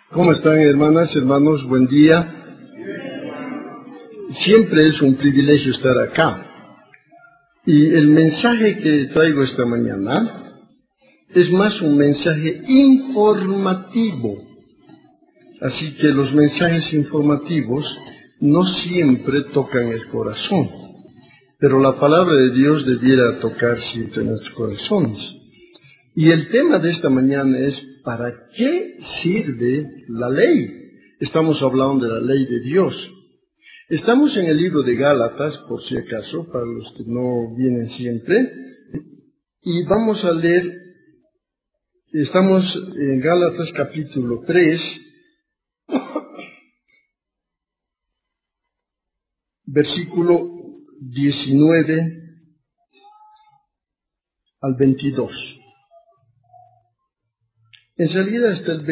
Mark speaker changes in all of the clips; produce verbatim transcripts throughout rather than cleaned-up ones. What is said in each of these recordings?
Speaker 1: ¿Cómo están, hermanas, hermanos? Buen día. Siempre es un privilegio estar acá. Y el mensaje que traigo esta mañana es más un mensaje informativo. Así que los mensajes informativos no siempre tocan el corazón, pero la palabra de Dios debiera tocar siempre nuestros corazones. Y el tema de esta mañana es, ¿para qué sirve la ley? Estamos hablando de la ley de Dios. Estamos en el libro de Gálatas, por si acaso, para los que no vienen siempre, y vamos a leer, estamos en Gálatas capítulo tres, versículo diecinueve al veintidós. En realidad hasta el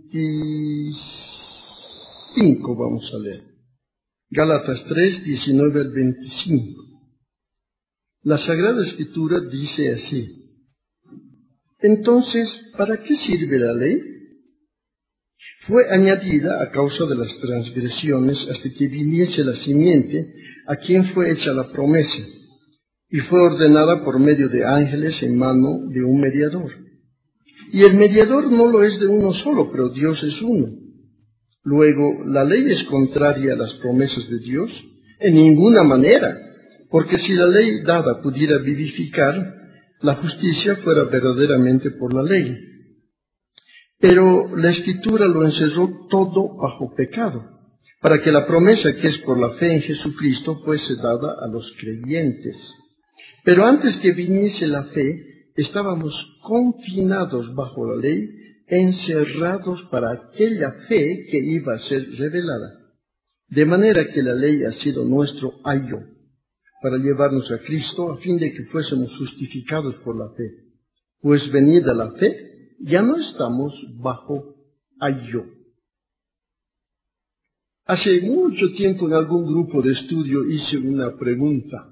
Speaker 1: veinticinco vamos a leer. Gálatas tres, diecinueve al veinticinco. La Sagrada Escritura dice así: Entonces, ¿para qué sirve la ley? Fue añadida a causa de las transgresiones hasta que viniese la simiente a quien fue hecha la promesa, y fue ordenada por medio de ángeles en mano de un mediador. Y el mediador no lo es de uno solo, pero Dios es uno. Luego, ¿la ley es contraria a las promesas de Dios? En ninguna manera, porque si la ley dada pudiera vivificar, la justicia fuera verdaderamente por la ley. Pero la Escritura lo encerró todo bajo pecado, para que la promesa que es por la fe en Jesucristo fuese dada a los creyentes. Pero antes que viniese la fe, estábamos confinados bajo la ley, encerrados para aquella fe que iba a ser revelada. De manera que la ley ha sido nuestro ayo para llevarnos a Cristo, a fin de que fuésemos justificados por la fe. Pues venida la fe, ya no estamos bajo ayo. Hace mucho tiempo en algún grupo de estudio hice una pregunta.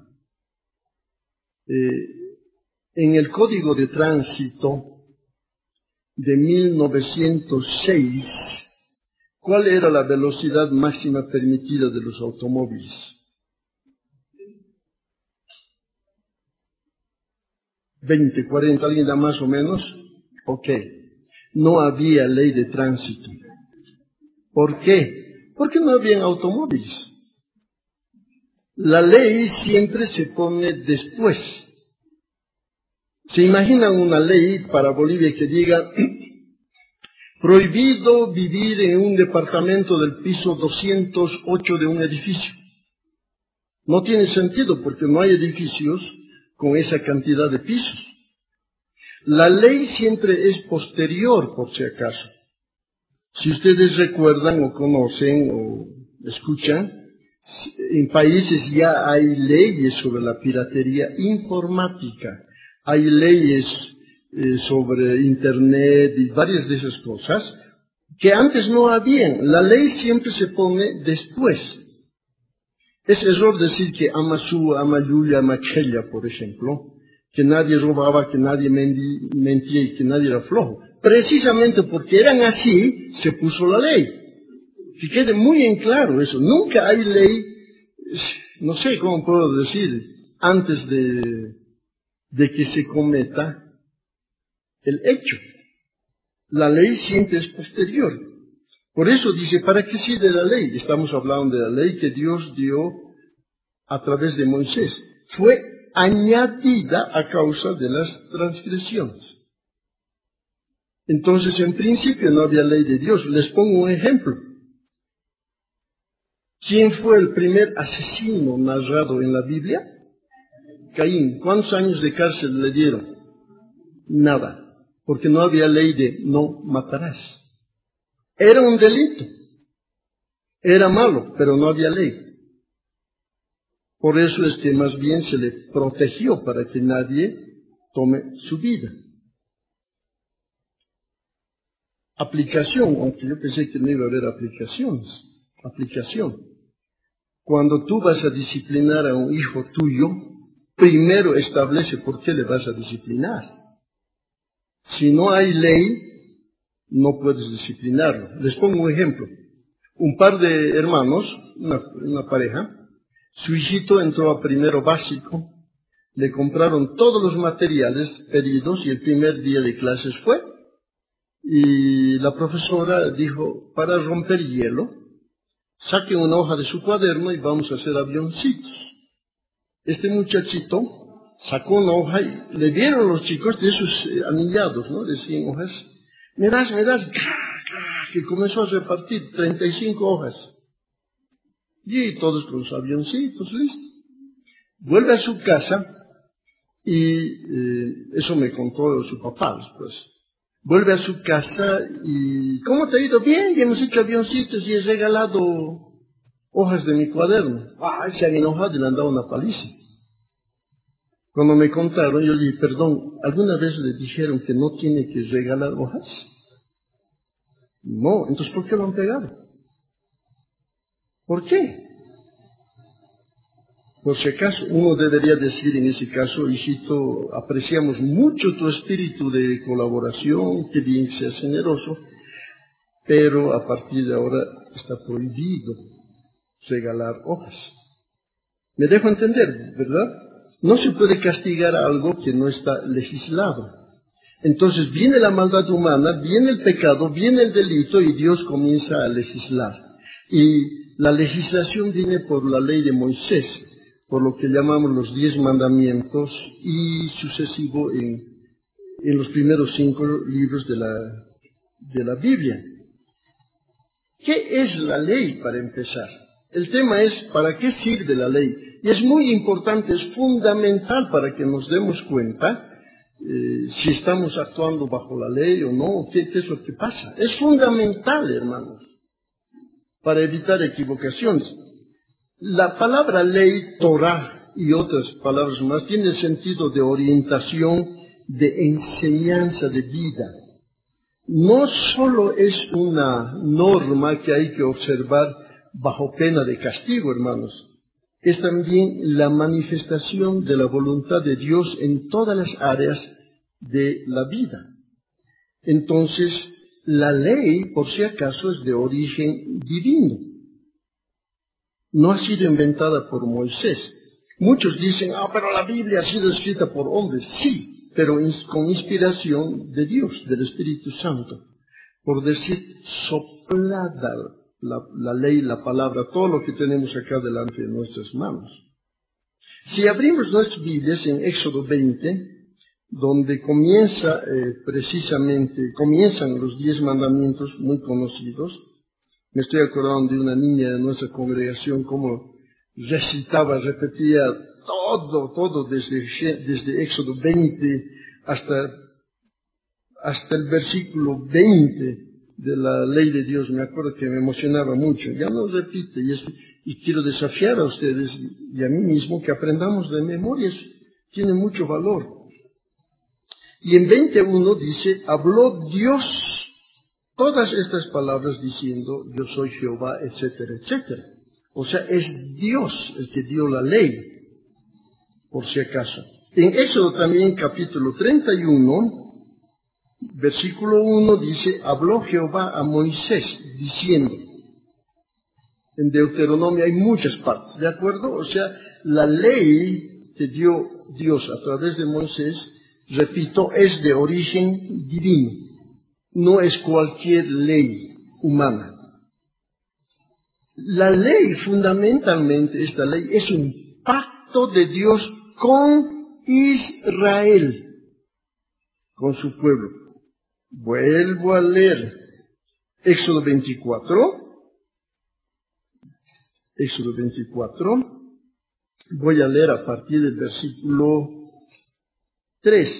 Speaker 1: Eh, en el Código de Tránsito de mil novecientos seis, ¿cuál era la velocidad máxima permitida de los automóviles? veinte, cuarenta, ¿alguien da más o menos? Ok. No había ley de tránsito. ¿Por qué? Porque no habían automóviles. La ley siempre se pone después. ¿Se imaginan una ley para Bolivia que diga prohibido vivir en un departamento del piso doscientos ocho de un edificio? No tiene sentido porque no hay edificios con esa cantidad de pisos. La ley siempre es posterior, por si acaso. Si ustedes recuerdan o conocen o escuchan, en países ya hay leyes sobre la piratería informática. Hay leyes eh, sobre Internet y varias de esas cosas que antes no habían. La ley siempre se pone después. Es error decir que ama su, ama Yulia, ama aquella, por ejemplo, que nadie robaba, que nadie mentía y que nadie era flojo. Precisamente porque eran así, se puso la ley. Que quede muy en claro eso. Nunca hay ley, no sé cómo puedo decir, antes de... de que se cometa el hecho. La ley siempre es posterior. Por eso dice, ¿para qué sirve la ley? Estamos hablando de la ley que Dios dio a través de Moisés. Fue añadida a causa de las transgresiones. Entonces, en principio no había ley de Dios. Les pongo un ejemplo. ¿Quién fue el primer asesino narrado en la Biblia? Caín. ¿Cuántos años de cárcel le dieron? Nada, porque no había ley de no matarás. Era un delito, era malo, pero no había ley. Por eso es que más bien se le protegió para que nadie tome su vida. Aplicación, aunque yo pensé que no iba a haber aplicaciones. Aplicación. Cuando tú vas a disciplinar a un hijo tuyo, primero establece por qué le vas a disciplinar. Si no hay ley, no puedes disciplinarlo. Les pongo un ejemplo. Un par de hermanos, una, una pareja, su hijito entró a primero básico, le compraron todos los materiales pedidos y el primer día de clases fue. Y la profesora dijo, para romper hielo, saque una hoja de su cuaderno y vamos a hacer avioncitos. Este muchachito sacó una hoja y le dieron los chicos de esos eh, anillados, ¿no? De cien hojas. Me das, me das, que comenzó a repartir treinta y cinco hojas. Y todos con los avioncitos, listo. Vuelve a su casa y eh, eso me contó su papá después. Vuelve a su casa y ¿cómo te ha ido? Bien, y hemos hecho avioncitos y he regalado hojas de mi cuaderno. Ah, se han enojado y le han dado una paliza. Cuando me contaron, yo le dije, perdón, ¿alguna vez le dijeron que no tiene que regalar hojas? No, entonces ¿por qué lo han pegado? ¿Por qué? Por si acaso, uno debería decir en ese caso, hijito, apreciamos mucho tu espíritu de colaboración, que bien seas generoso, pero a partir de ahora está prohibido regalar hojas. ¿Me dejo entender, verdad? No se puede castigar algo que no está legislado. Entonces viene la maldad humana, viene el pecado, viene el delito y Dios comienza a legislar. Y la legislación viene por la ley de Moisés, por lo que llamamos los diez mandamientos y sucesivo en, en los primeros cinco libros de la, de la Biblia. ¿Qué es la ley para empezar? El tema es ¿para qué sirve la ley? Y es muy importante, es fundamental para que nos demos cuenta eh, si estamos actuando bajo la ley o no, qué, qué es lo que pasa. Es fundamental, hermanos, para evitar equivocaciones. La palabra ley, Torah y otras palabras más, tiene el sentido de orientación, de enseñanza de vida. No solo es una norma que hay que observar bajo pena de castigo, hermanos. Es también la manifestación de la voluntad de Dios en todas las áreas de la vida. Entonces, la ley, por si acaso, es de origen divino. No ha sido inventada por Moisés. Muchos dicen, ah, pero la Biblia ha sido escrita por hombres. Sí, pero con inspiración de Dios, del Espíritu Santo. Por decir, soplada la, la ley, la palabra, todo lo que tenemos acá delante de nuestras manos. Si abrimos nuestras Biblias en Éxodo veinte, donde comienza eh, precisamente, comienzan los diez mandamientos muy conocidos. Me estoy acordando de una niña de nuestra congregación, como recitaba, repetía todo, todo desde, desde Éxodo veinte hasta, hasta el versículo veinte de la ley de Dios. Me acuerdo que me emocionaba mucho. Ya no repite, y, es, y quiero desafiar a ustedes y a mí mismo que aprendamos de memoria. Eso tiene mucho valor. Y en veintiuno dice, habló Dios todas estas palabras diciendo, yo soy Jehová, etcétera, etcétera. O sea, es Dios el que dio la ley, por si acaso. En Éxodo también, capítulo treinta y uno, versículo uno, dice, habló Jehová a Moisés, diciendo. En Deuteronomio hay muchas partes, ¿de acuerdo? O sea, la ley que dio Dios a través de Moisés, repito, es de origen divino. No es cualquier ley humana. La ley, fundamentalmente, esta ley es un pacto de Dios con Israel, con su pueblo. Vuelvo a leer Éxodo veinticuatro. Éxodo veinticuatro. Voy a leer a partir del versículo tres.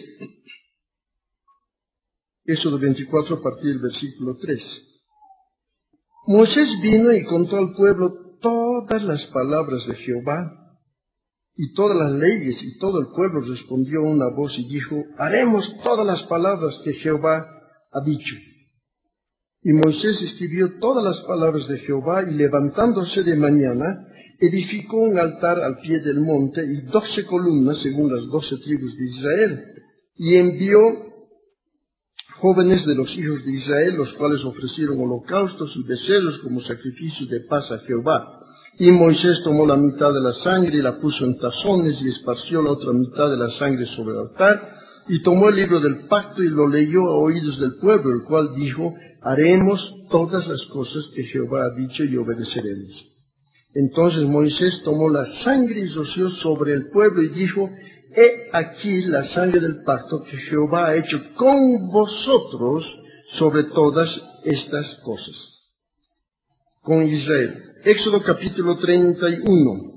Speaker 1: Éxodo veinticuatro a partir del versículo tres. Moisés vino y contó al pueblo todas las palabras de Jehová y todas las leyes, y todo el pueblo respondió a una voz y dijo, haremos todas las palabras que Jehová ha dicho. Y Moisés escribió todas las palabras de Jehová y levantándose de mañana, edificó un altar al pie del monte y doce columnas según las doce tribus de Israel, y envió jóvenes de los hijos de Israel, los cuales ofrecieron holocaustos y becerros como sacrificio de paz a Jehová. Y Moisés tomó la mitad de la sangre y la puso en tazones y esparció la otra mitad de la sangre sobre el altar, y tomó el libro del pacto y lo leyó a oídos del pueblo, el cual dijo: haremos todas las cosas que Jehová ha dicho y obedeceremos. Entonces Moisés tomó la sangre y roció sobre el pueblo y dijo: he aquí la sangre del pacto que Jehová ha hecho con vosotros sobre todas estas cosas. Con Israel. Éxodo capítulo treinta y uno.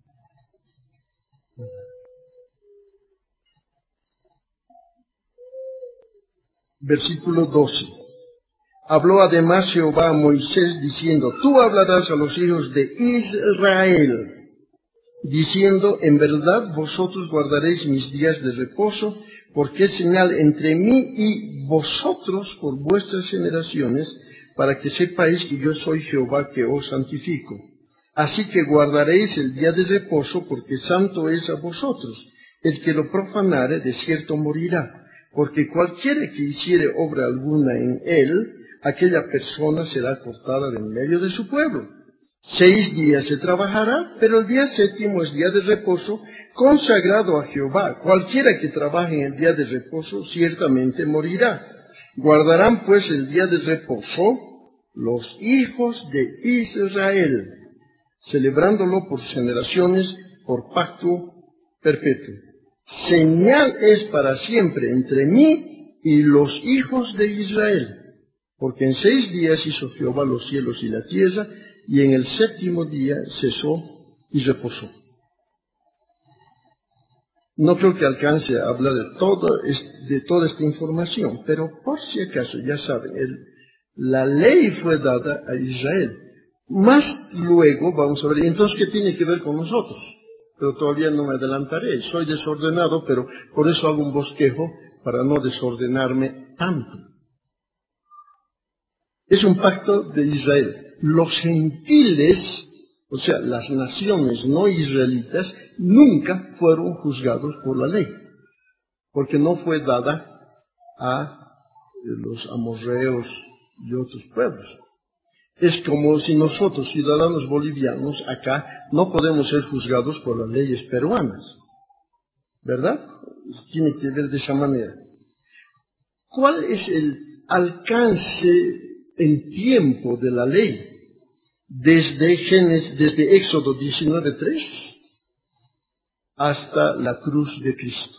Speaker 1: Versículo doce. Habló además Jehová a Moisés diciendo: tú hablarás a los hijos de Israel, diciendo: en verdad vosotros guardaréis mis días de reposo, porque es señal entre mí y vosotros por vuestras generaciones, para que sepáis que yo soy Jehová que os santifico. Así que guardaréis el día de reposo, porque santo es a vosotros. El que lo profanare de cierto morirá, porque cualquiera que hiciere obra alguna en él, aquella persona será cortada de en medio de su pueblo. Seis días se trabajará, pero el día séptimo es día de reposo, consagrado a Jehová. Cualquiera que trabaje en el día de reposo, ciertamente morirá. Guardarán pues el día de reposo los hijos de Israel, celebrándolo por generaciones, por pacto perpetuo. Señal es para siempre entre mí y los hijos de Israel, porque en seis días hizo Jehová los cielos y la tierra, y en el séptimo día cesó y reposó. No creo que alcance a hablar de, todo, de toda esta información, pero por si acaso, ya saben, el, la ley fue dada a Israel. Más luego vamos a ver, entonces, ¿qué tiene que ver con nosotros? Pero todavía no me adelantaré. Soy desordenado, pero por eso hago un bosquejo, para no desordenarme tanto. Es un pacto de Israel. Los gentiles, o sea, las naciones no israelitas, nunca fueron juzgados por la ley, porque no fue dada a los amorreos y otros pueblos. Es como si nosotros, ciudadanos bolivianos, acá no podemos ser juzgados por las leyes peruanas, ¿verdad? Tiene que ver de esa manera. ¿Cuál es el alcance en tiempo de la ley? Desde Génesis, desde Éxodo diecinueve tres hasta la cruz de Cristo.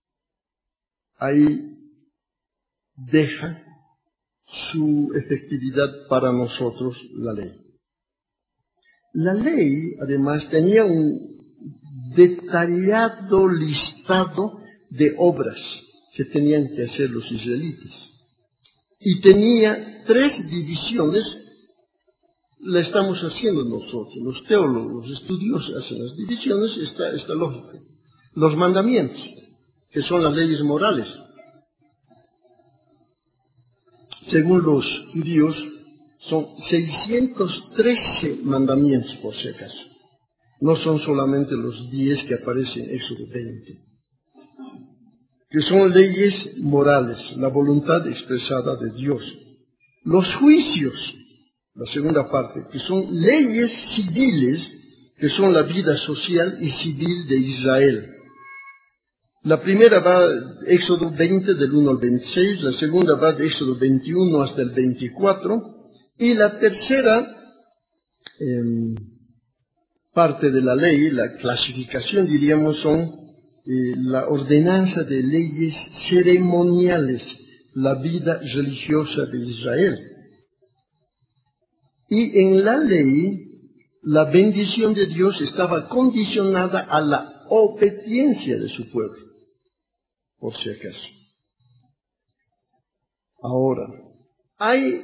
Speaker 1: Ahí deja su efectividad para nosotros la ley. La ley, además, tenía un detallado listado de obras que tenían que hacer los israelitas. Y tenía tres divisiones. La estamos haciendo nosotros, los teólogos, los estudiosos hacen las divisiones, está, está lógico. Los mandamientos, que son las leyes morales. Según los judíos, son seiscientos trece mandamientos, por si acaso. No son solamente los diez que aparecen en Éxodo veinte. Que son leyes morales, la voluntad expresada de Dios. Los juicios, la segunda parte, que son leyes civiles, que son la vida social y civil de Israel. La primera va de Éxodo veinte, del uno al veintiséis, la segunda va de Éxodo veintiuno hasta el veinticuatro, y la tercera eh, parte de la ley, la clasificación, diríamos, son eh, la ordenanza de leyes ceremoniales, la vida religiosa de Israel. Y en la ley, la bendición de Dios estaba condicionada a la obediencia de su pueblo, por si acaso. Ahora, hay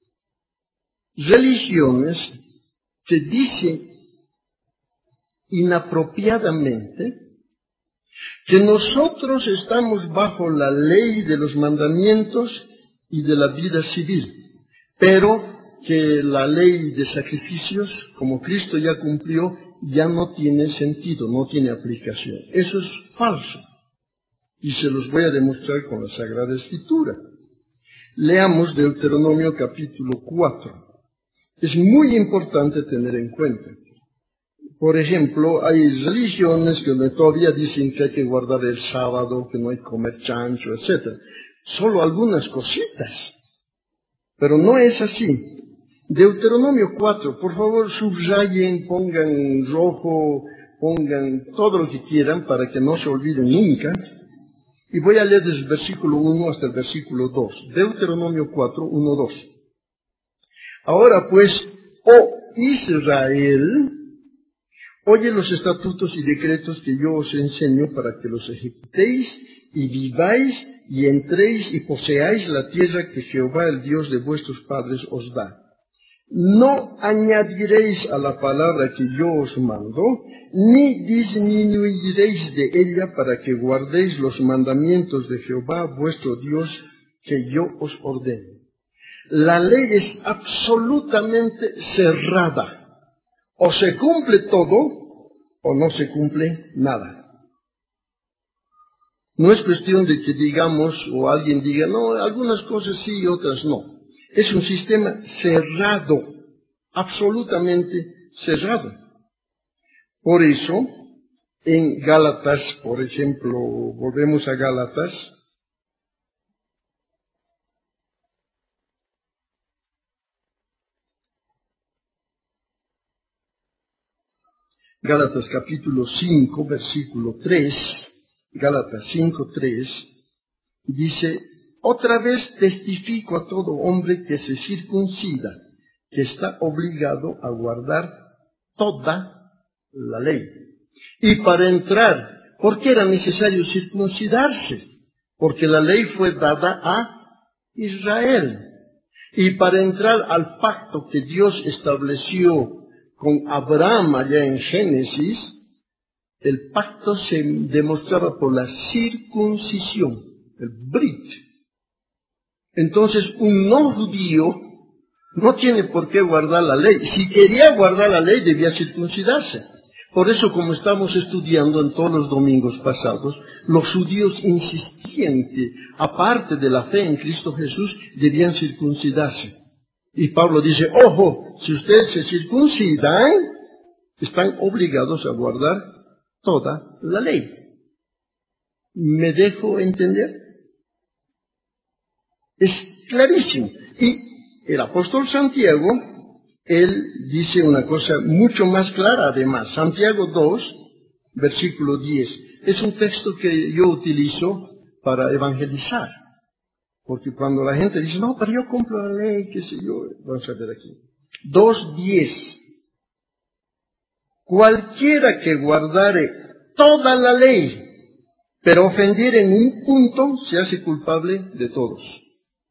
Speaker 1: religiones que dicen inapropiadamente que nosotros estamos bajo la ley de los mandamientos y de la vida civil, pero que la ley de sacrificios, como Cristo ya cumplió, ya no tiene sentido, no tiene aplicación. Eso es falso. Y se los voy a demostrar con la Sagrada Escritura. Leamos Deuteronomio capítulo cuatro. Es muy importante tener en cuenta. Por ejemplo, hay religiones que todavía dicen que hay que guardar el sábado, que no hay que comer chancho, etcétera. Solo algunas cositas. Pero no es así. Deuteronomio cuatro, por favor subrayen, pongan rojo, pongan todo lo que quieran para que no se olviden nunca. Y voy a leer desde el versículo uno hasta el versículo dos. Deuteronomio cuatro, uno, dos. Ahora pues, oh Israel, oye los estatutos y decretos que yo os enseño para que los ejecutéis y viváis y entréis y poseáis la tierra que Jehová, el Dios de vuestros padres, os da. No añadiréis a la palabra que yo os mando, ni disminuiréis de ella para que guardéis los mandamientos de Jehová, vuestro Dios, que yo os ordeno. La ley es absolutamente cerrada. O se cumple todo, o no se cumple nada. No es cuestión de que digamos, o alguien diga, no, algunas cosas sí y otras no. Es un sistema cerrado, absolutamente cerrado. Por eso, en Gálatas, por ejemplo, volvemos a Gálatas, Gálatas capítulo cinco, versículo tres, Gálatas cinco, tres, dice, otra vez testifico a todo hombre que se circuncida, que está obligado a guardar toda la ley. Y para entrar, ¿por qué era necesario circuncidarse? Porque la ley fue dada a Israel. Y para entrar al pacto que Dios estableció con Abraham allá en Génesis, el pacto se demostraba por la circuncisión, el brit. Entonces, un no judío no tiene por qué guardar la ley. Si quería guardar la ley, debía circuncidarse. Por eso, como estamos estudiando en todos los domingos pasados, los judíos insistían que, aparte de la fe en Cristo Jesús, debían circuncidarse. Y Pablo dice, ojo, si ustedes se circuncidan, están obligados a guardar toda la ley. ¿Me dejo entender? Es clarísimo. Y el apóstol Santiago, él dice una cosa mucho más clara además. Santiago dos, versículo diez. Es un texto que yo utilizo para evangelizar. Porque cuando la gente dice, no, pero yo cumplo la ley, qué sé yo, vamos a ver aquí. dos diez. Cualquiera que guardare toda la ley, pero ofender en un punto, se hace culpable de todos.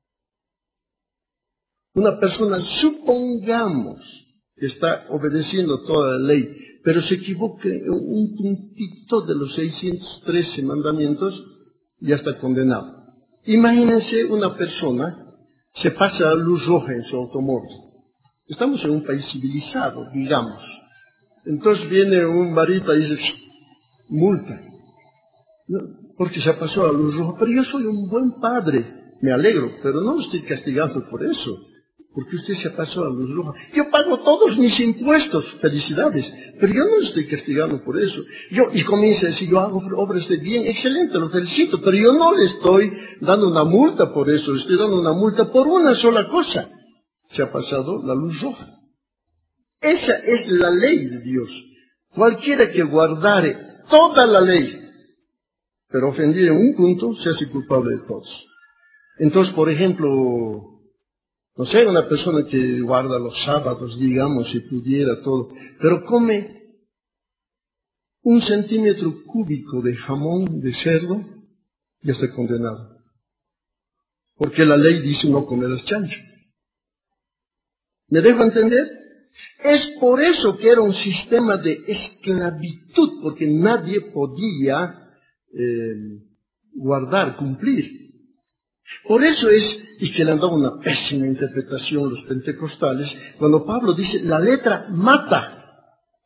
Speaker 1: Una persona, supongamos que está obedeciendo toda la ley, pero se equivoca en un puntito de los seiscientos trece mandamientos, ya está condenado. Imagínense una persona, se pasa la luz roja en su automóvil. Estamos en un país civilizado, digamos. Entonces viene un varita y dice, multa, no, porque se pasó la luz roja. Pero yo soy un buen padre, me alegro, pero no lo estoy castigando por eso, porque usted se pasó la luz roja. Yo pago todos mis impuestos, felicidades, pero yo no lo estoy castigando por eso. Yo, y comienza a decir, yo hago obras de bien, excelente, lo felicito, pero yo no le estoy dando una multa por eso, le estoy dando una multa por una sola cosa. Se ha pasado la luz roja. Esa es la ley de Dios. Cualquiera que guardare toda la ley, pero ofendido en un punto, se hace culpable de todos. Entonces, por ejemplo, no sé, una persona que guarda los sábados, digamos, si pudiera todo, pero come un centímetro cúbico de jamón de cerdo, ya está condenado. Porque la ley dice no comerás chancho. ¿Me dejo entender? Es por eso que era un sistema de esclavitud, porque nadie podía eh, guardar, cumplir. Por eso es, y que le han dado una pésima interpretación los pentecostales, cuando Pablo dice, la letra mata,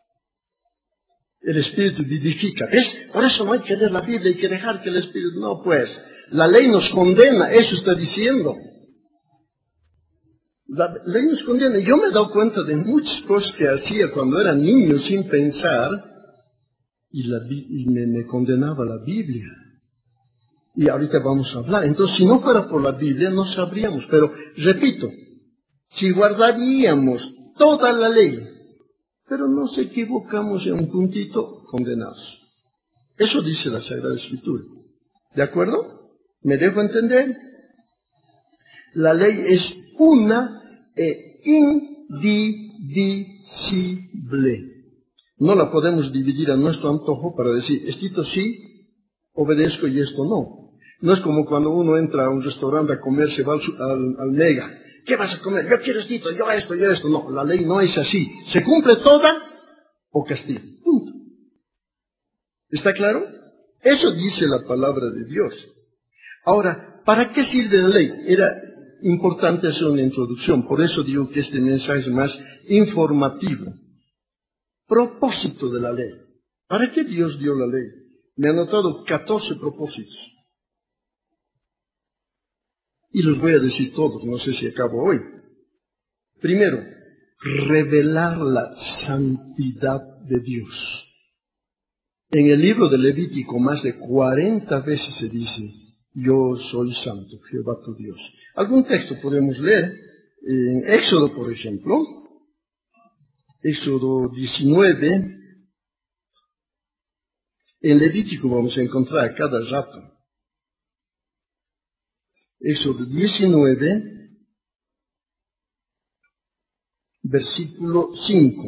Speaker 1: el Espíritu vivifica. ¿Ves? Por eso no hay que leer la Biblia, hay que dejar que el Espíritu, no pues, la ley nos condena, eso está diciendo. La ley nos condena. Yo me he dado cuenta de muchas cosas que hacía cuando era niño sin pensar y, la, y me, me condenaba la Biblia. Y ahorita vamos a hablar. Entonces, si no fuera por la Biblia, no sabríamos. Pero, repito, si guardaríamos toda la ley, pero nos equivocamos en un puntito, condenados. Eso dice la Sagrada Escritura. ¿De acuerdo? ¿Me dejo entender? La ley es una e indivisible. No la podemos dividir a nuestro antojo para decir, esto sí, obedezco y esto no. No es como cuando uno entra a un restaurante a comer, se va al, al, al mega. ¿Qué vas a comer? Yo quiero esto, yo esto, yo esto. No, la ley no es así. Se cumple toda o castigo. Punto. ¿Está claro? Eso dice la palabra de Dios. Ahora, ¿para qué sirve la ley? Era importante hacer una introducción. Por eso digo que este mensaje es más informativo. Propósito de la ley. ¿Para qué Dios dio la ley? Me han anotado catorce propósitos. Y los voy a decir todos, no sé si acabo hoy. Primero, revelar la santidad de Dios. En el libro de Levítico más de cuarenta veces se dice, yo soy santo, Jehová tu Dios. Algún texto podemos leer, en Éxodo por ejemplo, Éxodo diecinueve, en Levítico vamos a encontrar a cada rato. Éxodo diecinueve, versículo cinco.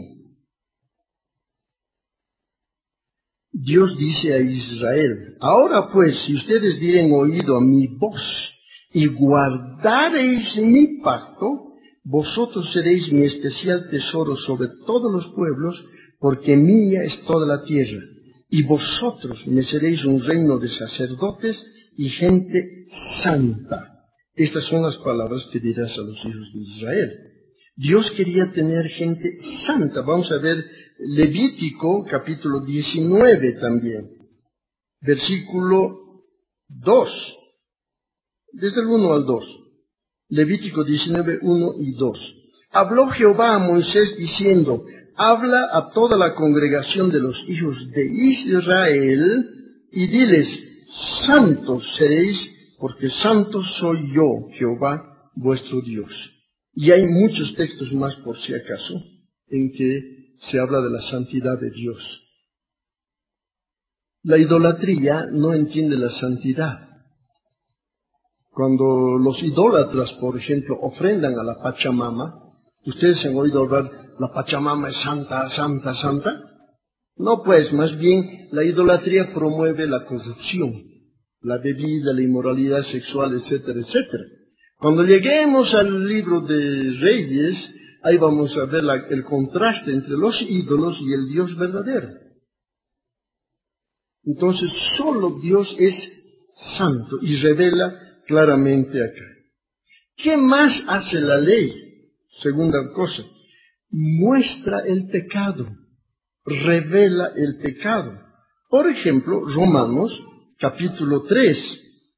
Speaker 1: Dios dice a Israel, ahora pues, si ustedes dieren oído a mi voz y guardareis mi pacto, vosotros seréis mi especial tesoro sobre todos los pueblos, porque mía es toda la tierra, y vosotros me seréis un reino de sacerdotes y gente santa. Estas son las palabras que dirás a los hijos de Israel. Dios quería tener gente santa. Vamos a ver Levítico capítulo diecinueve también, versículo dos, desde el uno al dos. Levítico diecinueve, uno y dos. Habló Jehová a Moisés diciendo, habla a toda la congregación de los hijos de Israel y diles, santos seréis, porque santo soy yo, Jehová, vuestro Dios. Y hay muchos textos más, por si acaso, en que se habla de la santidad de Dios. La idolatría no entiende la santidad. Cuando los idólatras, por ejemplo, ofrendan a la Pachamama, ¿ustedes han oído hablar, la Pachamama es santa, santa, santa? No, pues, más bien, la idolatría promueve la corrupción, la bebida, la inmoralidad sexual, etcétera, etcétera. Cuando lleguemos al libro de Reyes, ahí vamos a ver la, el contraste entre los ídolos y el Dios verdadero. Entonces, solo Dios es santo y revela claramente acá. ¿Qué más hace la ley? Segunda cosa, muestra el pecado, revela el pecado. Por ejemplo, Romanos capítulo tres.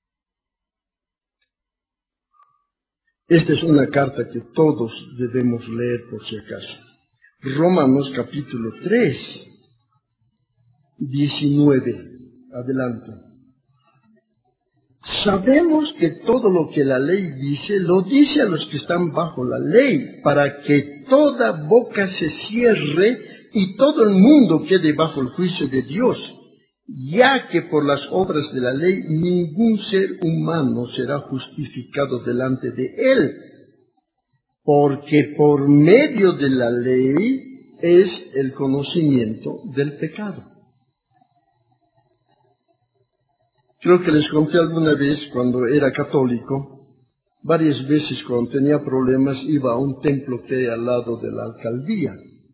Speaker 1: Esta es una carta que todos debemos leer por si acaso. Romanos capítulo tres, diecinueve. Adelante. Sabemos que todo lo que la ley dice, lo dice a los que están bajo la ley, para que toda boca se cierre y todo el mundo quede bajo el juicio de Dios, ya que por las obras de la ley ningún ser humano será justificado delante de él, porque por medio de la ley es el conocimiento del pecado. Creo que les conté alguna vez cuando era católico, varias veces cuando tenía problemas iba a un templo que hay al lado de la alcaldía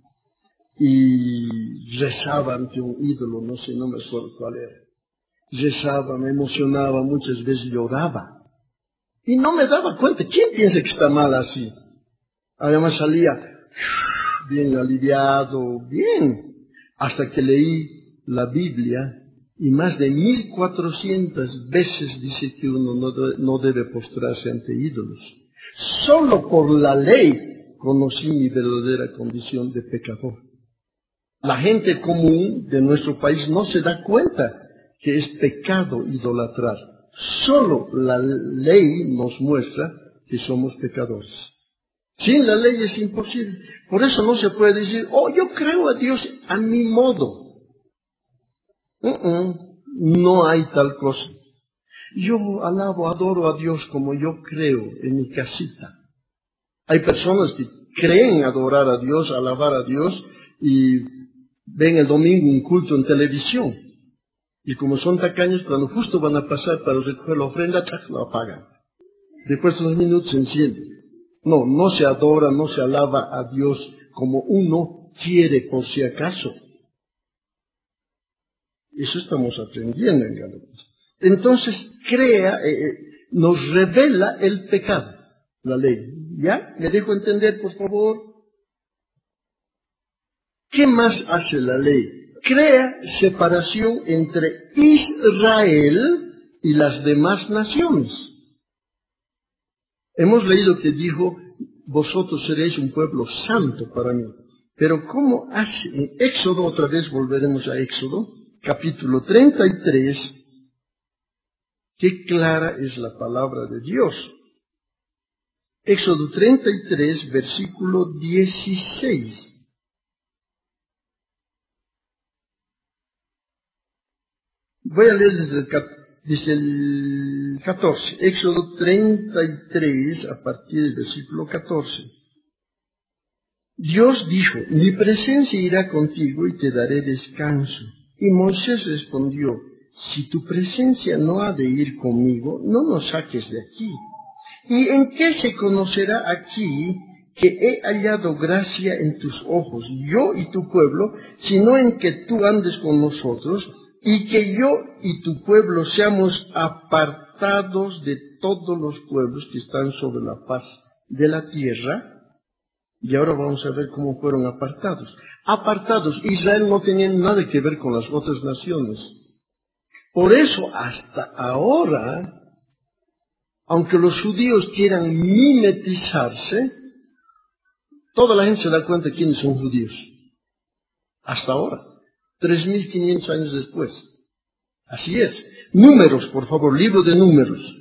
Speaker 1: y rezaba ante un ídolo, no sé, no me acuerdo cuál era. Rezaba, me emocionaba, muchas veces lloraba y no me daba cuenta. ¿Quién piensa que está mal así? Además salía bien aliviado, bien, hasta que leí la Biblia. Y más de mil cuatrocientas veces dice que uno no debe, no debe postrarse ante ídolos. Solo por la ley conocí mi verdadera condición de pecador. La gente común de nuestro país no se da cuenta que es pecado idolatrar. Solo la ley nos muestra que somos pecadores. Sin la ley es imposible. Por eso no se puede decir, oh, yo creo a Dios a mi modo. Uh-uh, no hay tal cosa. Yo alabo, adoro a Dios como yo creo en mi casita. Hay personas que creen adorar a Dios, alabar a Dios y ven el domingo un culto en televisión. Y como son tacaños, cuando justo van a pasar para recoger la ofrenda, ¡chac!, lo apagan. Después de unos minutos se enciende. No, no se adora, no se alaba a Dios como uno quiere por si acaso. Eso estamos aprendiendo en Gálatas. Entonces, crea, eh, nos revela el pecado, la ley. ¿Ya? ¿Me dejo entender, por favor? ¿Qué más hace la ley? Crea separación entre Israel y las demás naciones. Hemos leído que dijo, vosotros seréis un pueblo santo para mí. Pero ¿cómo hace? En Éxodo, otra vez volveremos a Éxodo, capítulo treinta y tres, qué clara es la palabra de Dios. Éxodo treinta y tres, versículo dieciséis. Voy a leer desde el, desde el catorce. Éxodo treinta y tres, a partir del versículo catorce. Dios dijo, mi presencia irá contigo y te daré descanso. Y Moisés respondió, si tu presencia no ha de ir conmigo, no nos saques de aquí. ¿Y en qué se conocerá aquí que he hallado gracia en tus ojos, yo y tu pueblo, sino en que tú andes con nosotros, y que yo y tu pueblo seamos apartados de todos los pueblos que están sobre la faz de la tierra? Y ahora vamos a ver cómo fueron apartados. Apartados, Israel no tenía nada que ver con las otras naciones. Por eso, hasta ahora, aunque los judíos quieran mimetizarse, toda la gente se da cuenta de quiénes son judíos. Hasta ahora. Tres mil quinientos años después. Así es. Números, por favor, libro de Números.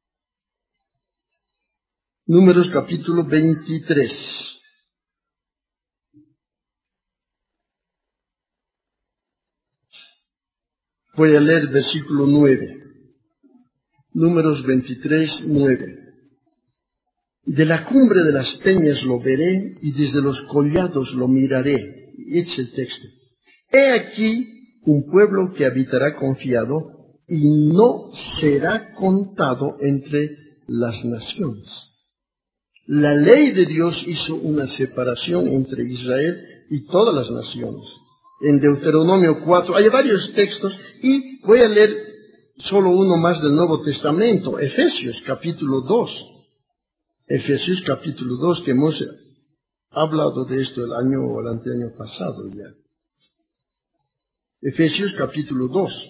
Speaker 1: Números capítulo veintitrés. Voy a leer versículo nueve. Números veintitrés, nueve. De la cumbre de las peñas lo veré y desde los collados lo miraré. Este es el texto. He aquí un pueblo que habitará confiado y no será contado entre las naciones. La ley de Dios hizo una separación entre Israel y todas las naciones. En Deuteronomio cuatro hay varios textos y voy a leer solo uno más del Nuevo Testamento, Efesios capítulo dos. Efesios capítulo dos, que hemos hablado de esto el año o el anteaño pasado ya. Efesios capítulo dos,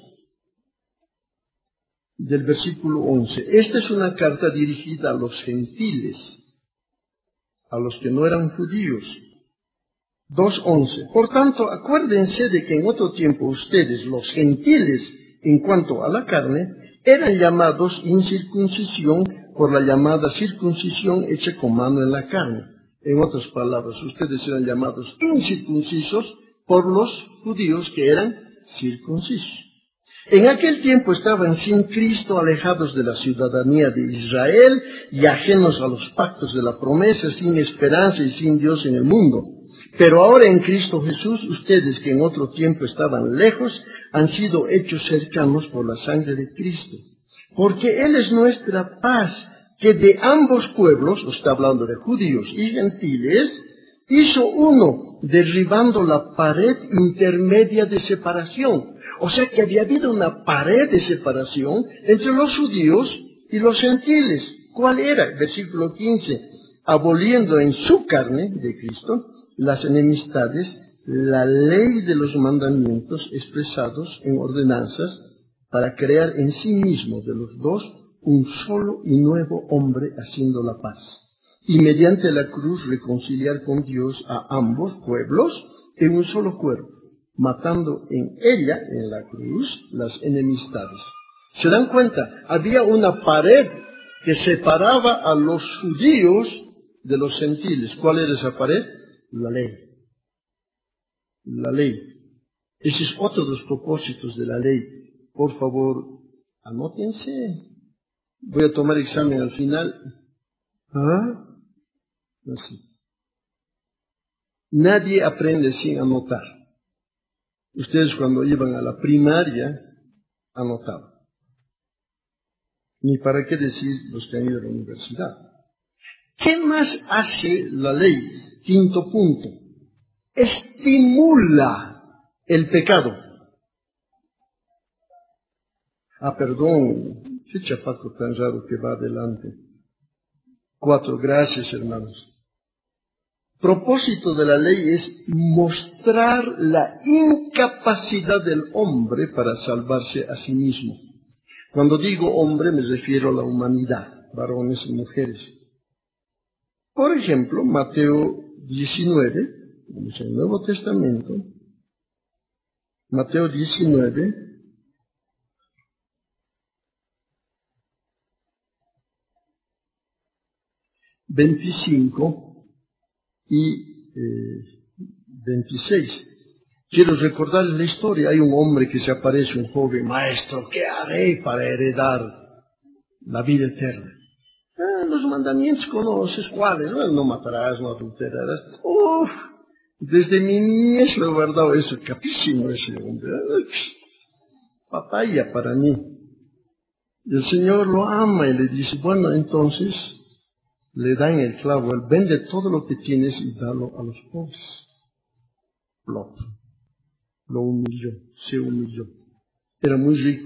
Speaker 1: del versículo once. Esta es una carta dirigida a los gentiles, a los que no eran judíos. dos once. Por tanto, acuérdense de que en otro tiempo ustedes, los gentiles, en cuanto a la carne, eran llamados incircuncisión por la llamada circuncisión hecha con mano en la carne. En otras palabras, ustedes eran llamados incircuncisos por los judíos que eran circuncisos. En aquel tiempo estaban sin Cristo, alejados de la ciudadanía de Israel y ajenos a los pactos de la promesa, sin esperanza y sin Dios en el mundo. Pero ahora en Cristo Jesús, ustedes que en otro tiempo estaban lejos, han sido hechos cercanos por la sangre de Cristo. Porque Él es nuestra paz, que de ambos pueblos, está hablando de judíos y gentiles, hizo uno, derribando la pared intermedia de separación. O sea que había habido una pared de separación entre los judíos y los gentiles. ¿Cuál era? Versículo quince. Aboliendo en su carne de Cristo las enemistades, la ley de los mandamientos expresados en ordenanzas, para crear en sí mismo de los dos un solo y nuevo hombre haciendo la paz, y mediante la cruz reconciliar con Dios a ambos pueblos en un solo cuerpo, matando en ella, en la cruz, las enemistades. ¿Se dan cuenta? Había una pared que separaba a los judíos de los gentiles. ¿Cuál era esa pared? La ley. La ley. Ese es otro de los propósitos de la ley. Por favor, anótense. Voy a tomar examen al final. ¿Ah? Así. Nadie aprende sin anotar. Ustedes cuando iban a la primaria, anotaban. Ni para qué decir los que han ido a la universidad. ¿Qué más hace la ley? Quinto punto. Estimula el pecado. Ah, perdón. Qué chapaco tan raro que va adelante. Cuatro. Gracias, hermanos. Propósito de la ley es mostrar la incapacidad del hombre para salvarse a sí mismo. Cuando digo hombre me refiero a la humanidad, varones y mujeres. Por ejemplo, Mateo diecinueve, vamos al Nuevo Testamento, Mateo diecinueve, veinticinco y eh, veintiséis. Quiero recordarles la historia. Hay un hombre que se aparece, un joven maestro, ¿qué haré para heredar la vida eterna? Ah, los mandamientos conoces, ¿cuáles? No, no matarás, no adulterarás. Uf, desde mi niñez lo he guardado eso, capísimo ese hombre. Papaya para mí. Y el Señor lo ama y le dice, bueno, entonces le dan el clavo, él vende todo lo que tienes y dalo a los pobres. Plop. Lo humilló, se humilló. Era muy rico.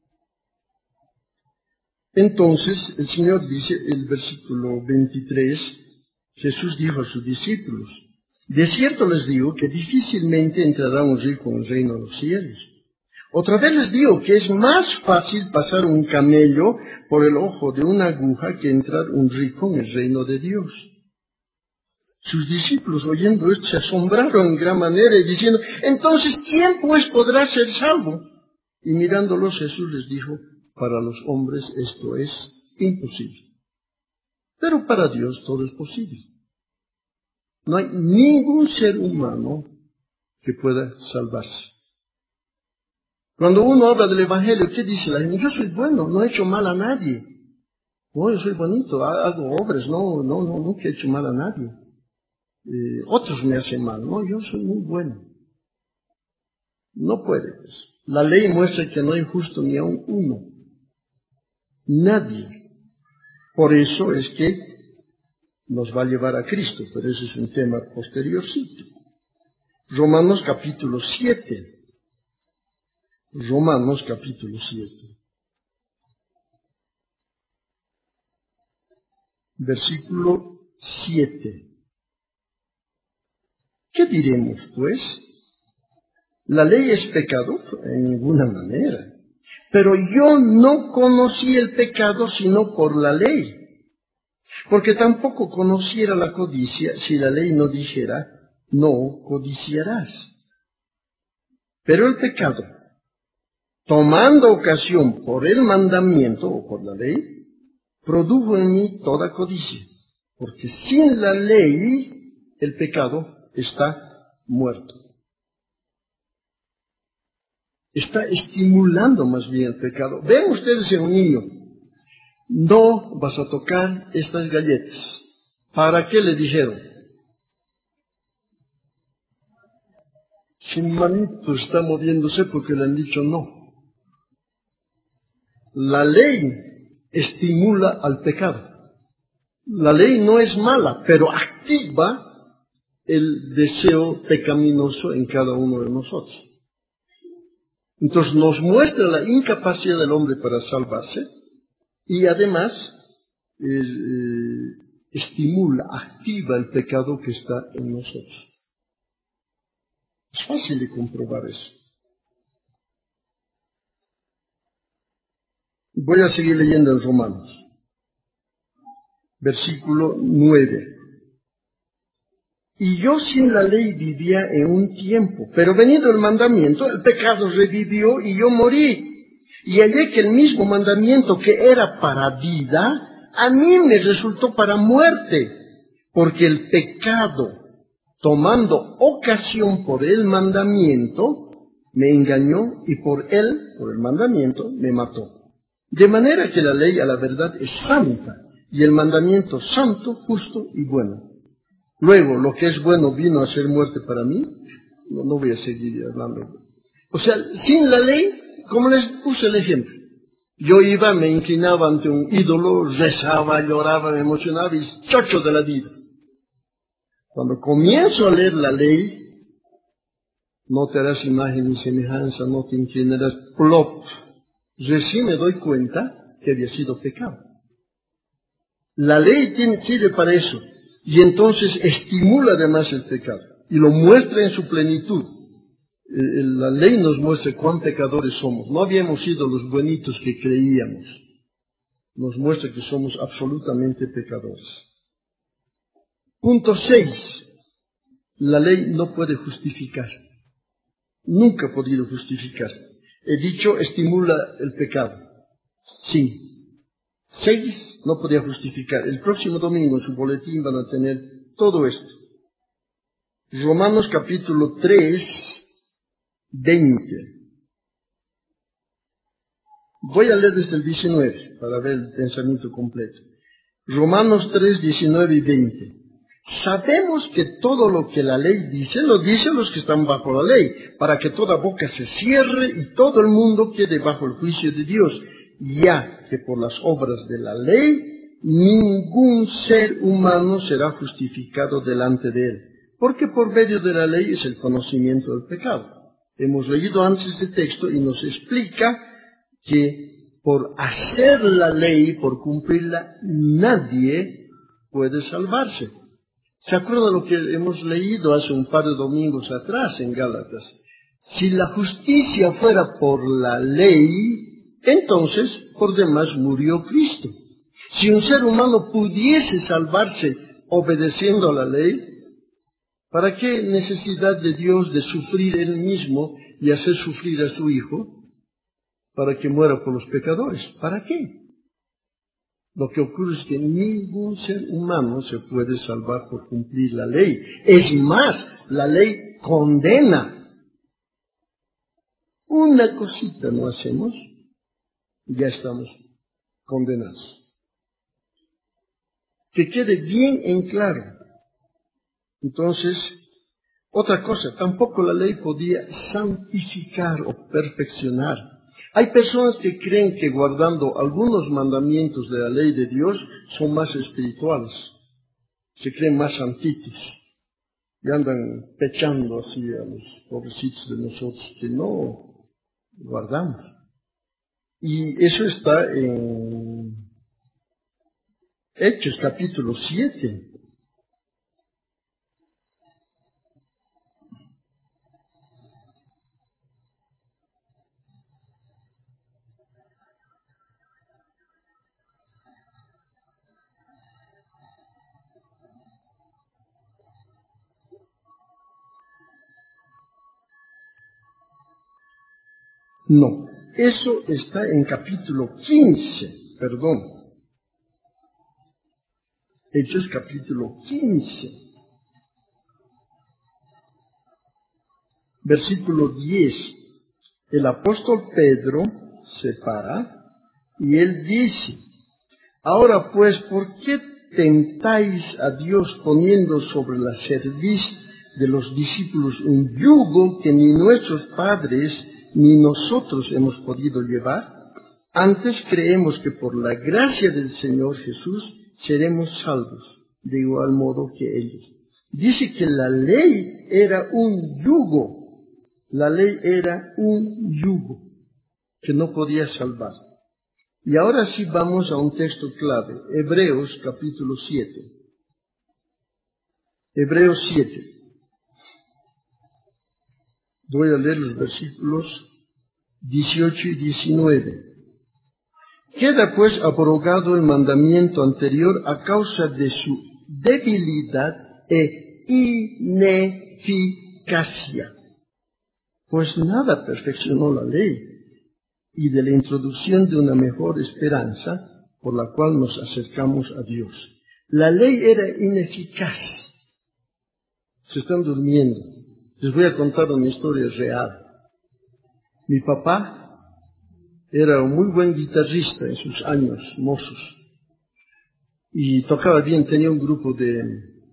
Speaker 1: Entonces, el Señor dice, el versículo veintitrés, Jesús dijo a sus discípulos, de cierto les digo que difícilmente entrará un rico en el reino de los cielos. Otra vez les digo que es más fácil pasar un camello por el ojo de una aguja que entrar un rico en el reino de Dios. Sus discípulos, oyendo esto, se asombraron en gran manera y diciendo, entonces, ¿quién pues podrá ser salvo? Y mirándolos, Jesús les dijo, para los hombres esto es imposible. Pero para Dios todo es posible. No hay ningún ser humano que pueda salvarse. Cuando uno habla del Evangelio, ¿qué dice la gente? Yo soy bueno, no he hecho mal a nadie. No, yo soy bonito, hago obras, no, no, no, nunca he hecho mal a nadie. Eh, otros me hacen mal, no, yo soy muy bueno. No puede, pues. La ley muestra que no hay justo ni aun uno. Nadie. Por eso es que nos va a llevar a Cristo, pero ese es un tema posteriorcito. Romanos capítulo siete. Romanos capítulo siete. Versículo siete. ¿Qué diremos, pues? ¿La ley es pecado? En ninguna manera. Pero yo no conocí el pecado sino por la ley. Porque tampoco conociera la codicia si la ley no dijera, no codiciarás. Pero el pecado, tomando ocasión por el mandamiento o por la ley, produjo en mí toda codicia. Porque sin la ley, el pecado está muerto. Está estimulando más bien el pecado. Ven ustedes a un niño, no vas a tocar estas galletas. ¿Para qué le dijeron? Su manito está moviéndose porque le han dicho no. La ley estimula al pecado. La ley no es mala, pero activa el deseo pecaminoso en cada uno de nosotros. Entonces nos muestra la incapacidad del hombre para salvarse y además eh, eh, estimula, activa el pecado que está en nosotros. Es fácil de comprobar eso. Voy a seguir leyendo en Romanos. Versículo nueve. Y yo sin la ley vivía en un tiempo, pero venido el mandamiento, el pecado revivió y yo morí. Y hallé que el mismo mandamiento que era para vida, a mí me resultó para muerte, porque el pecado, tomando ocasión por el mandamiento, me engañó y por él, por el mandamiento, me mató. De manera que la ley a la verdad es santa, y el mandamiento santo, justo y bueno. Luego, lo que es bueno vino a ser muerte para mí. No, no voy a seguir hablando. O sea, sin la ley, como les puse el ejemplo, yo iba, me inclinaba ante un ídolo, rezaba, lloraba, me emocionaba y chocho de la vida. Cuando comienzo a leer la ley, no te harás imagen ni semejanza, no te inclinarás, plop. Recién me doy cuenta que había sido pecado. La ley tiene, sirve para eso. Y entonces estimula además el pecado y lo muestra en su plenitud. La ley nos muestra cuán pecadores somos. No habíamos sido los buenitos que creíamos. Nos muestra que somos absolutamente pecadores. Punto seis. La ley no puede justificar. Nunca ha podido justificar. He dicho, estimula el pecado. Sí. Seis, no podía justificar. El próximo domingo en su boletín van a tener todo esto. Romanos capítulo tres, veinte. Voy a leer desde el diecinueve para ver el pensamiento completo. Romanos tres, diecinueve y veinte. Sabemos que todo lo que la ley dice, lo dicen los que están bajo la ley, para que toda boca se cierre y todo el mundo quede bajo el juicio de Dios. Ya que por las obras de la ley, ningún ser humano será justificado delante de él, porque por medio de la ley es el conocimiento del pecado. Hemos leído antes este texto y nos explica que por hacer la ley, por cumplirla, nadie puede salvarse. ¿Se acuerdan de lo que hemos leído hace un par de domingos atrás en Gálatas? Si la justicia fuera por la ley, entonces, por demás murió Cristo. Si un ser humano pudiese salvarse obedeciendo a la ley, ¿para qué necesidad de Dios de sufrir Él mismo y hacer sufrir a su Hijo para que muera por los pecadores? ¿Para qué? Lo que ocurre es que ningún ser humano se puede salvar por cumplir la ley. Es más, la ley condena. Una cosita no hacemos, ya estamos condenados. Que quede bien en claro. Entonces, otra cosa, tampoco la ley podía santificar o perfeccionar. Hay personas que creen que guardando algunos mandamientos de la ley de Dios son más espirituales. Se creen más santitos. Y andan pechando así a los pobrecitos de nosotros que no guardamos. Y eso está en Hechos capítulo siete. No, eso está en capítulo quince, perdón. Hechos capítulo quince, versículo diez. El apóstol Pedro se para y él dice, ahora pues, ¿por qué tentáis a Dios poniendo sobre la cerviz de los discípulos un yugo que ni nuestros padres ni nosotros hemos podido llevar? Antes creemos que por la gracia del Señor Jesús seremos salvos, de igual modo que ellos. Dice que la ley era un yugo, la ley era un yugo que no podía salvar. Y ahora sí vamos a un texto clave, Hebreos capítulo siete. Hebreos siete. Voy a leer los versículos dieciocho y diecinueve. Queda pues abrogado el mandamiento anterior a causa de su debilidad e ineficacia. Pues nada perfeccionó la ley, y de la introducción de una mejor esperanza por la cual nos acercamos a Dios. La ley era ineficaz. Se están durmiendo. Les voy a contar una historia real. Mi papá era un muy buen guitarrista en sus años mozos y tocaba bien, tenía un grupo de,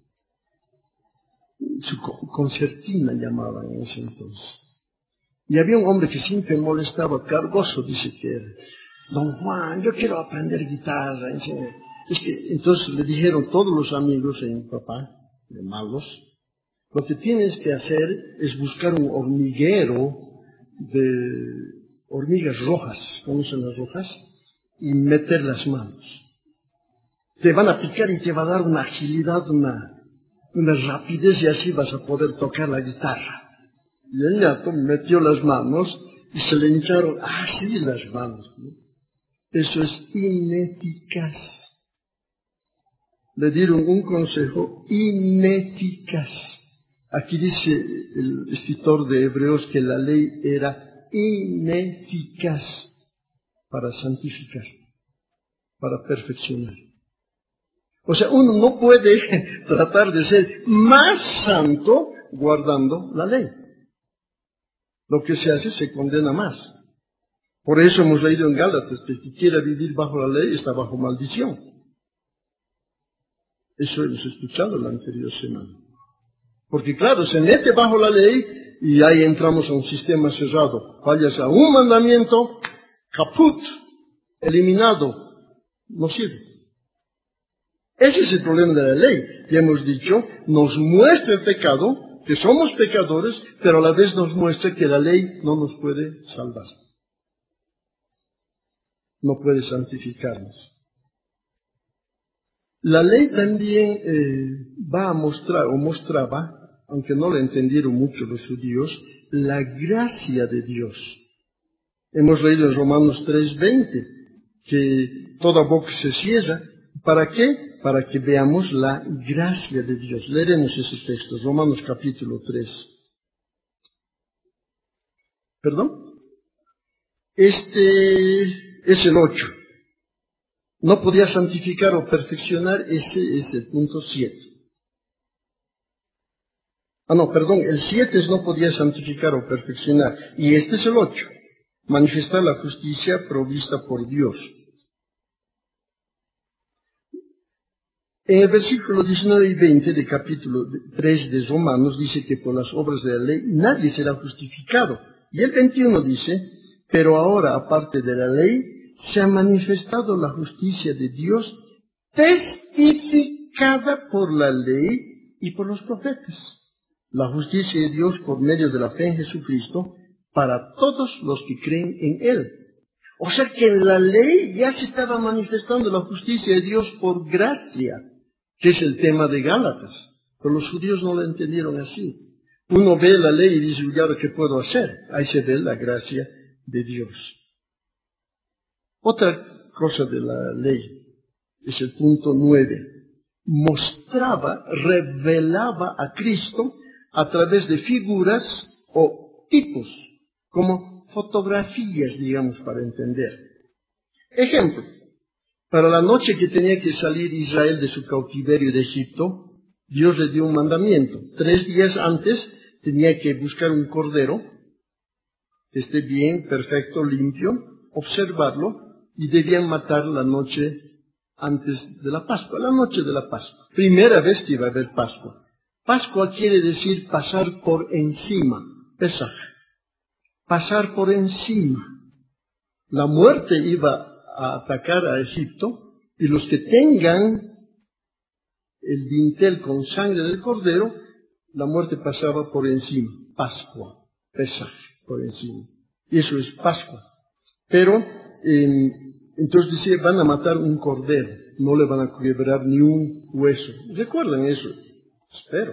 Speaker 1: su concertina llamaban en ese entonces. Y había un hombre que siempre molestaba, cargoso, dice que era. Don Juan, yo quiero aprender guitarra. Es que, entonces le dijeron todos los amigos de mi papá, de malos, lo que tienes que hacer es buscar un hormiguero de hormigas rojas, ¿conocen las rojas? Y meter las manos. Te van a picar y te va a dar una agilidad, una, una rapidez, y así vas a poder tocar la guitarra. Y el ñato metió las manos y se le hincharon así las manos, ¿no? Eso es ineficaz. Le dieron un consejo ineficaz. Aquí dice el escritor de Hebreos que la ley era ineficaz para santificar, para perfeccionar. O sea, uno no puede tratar de ser más santo guardando la ley. Lo que se hace se condena más. Por eso hemos leído en Gálatas que el que quiera vivir bajo la ley está bajo maldición. Eso hemos escuchado la anterior semana. Porque claro, se mete bajo la ley y ahí entramos a un sistema cerrado. Fallas a un mandamiento, caput, eliminado, no sirve. Ese es el problema de la ley. Ya hemos dicho, nos muestra el pecado, que somos pecadores, pero a la vez nos muestra que la ley no nos puede salvar. No puede santificarnos. La ley también eh, va a mostrar, o mostraba, aunque no la entendieron mucho los judíos, la gracia de Dios. Hemos leído en Romanos tres veinte que toda boca se cierra. ¿Para qué? Para que veamos la gracia de Dios. Leeremos ese texto, Romanos capítulo tres. ¿Perdón? Este es el ocho. No podía santificar o perfeccionar, ese es el punto siete. Ah, no, perdón, el siete es no podía santificar o perfeccionar. Y este es el ocho. Manifestar la justicia provista por Dios. En el versículo diecinueve y veinte del capítulo tres de Romanos dice que por las obras de la ley nadie será justificado. Y el veintiuno dice, pero ahora aparte de la ley se ha manifestado la justicia de Dios testificada por la ley y por los profetas. La justicia de Dios por medio de la fe en Jesucristo para todos los que creen en Él. O sea que en la ley ya se estaba manifestando la justicia de Dios por gracia, que es el tema de Gálatas. Pero los judíos no lo entendieron así. Uno ve la ley y dice, ¿y ahora qué puedo hacer? Ahí se ve la gracia de Dios. Otra cosa de la ley es el punto nueve. Mostraba, revelaba a Cristo a través de figuras o tipos, como fotografías, digamos, para entender. Ejemplo, para la noche que tenía que salir Israel de su cautiverio de Egipto, Dios le dio un mandamiento. Tres días antes tenía que buscar un cordero que esté bien, perfecto, limpio, observarlo, y debían matar la noche antes de la Pascua, la noche de la Pascua. Primera vez que iba a haber Pascua. Pascua quiere decir pasar por encima, Pesaj. Pasar por encima. La muerte iba a atacar a Egipto, y los que tengan el dintel con sangre del cordero, la muerte pasaba por encima. Pascua, Pesaj, por encima. Y eso es Pascua. Pero, eh, entonces dice, van a matar un cordero, no le van a quebrar ni un hueso. ¿Recuerdan eso? Espero.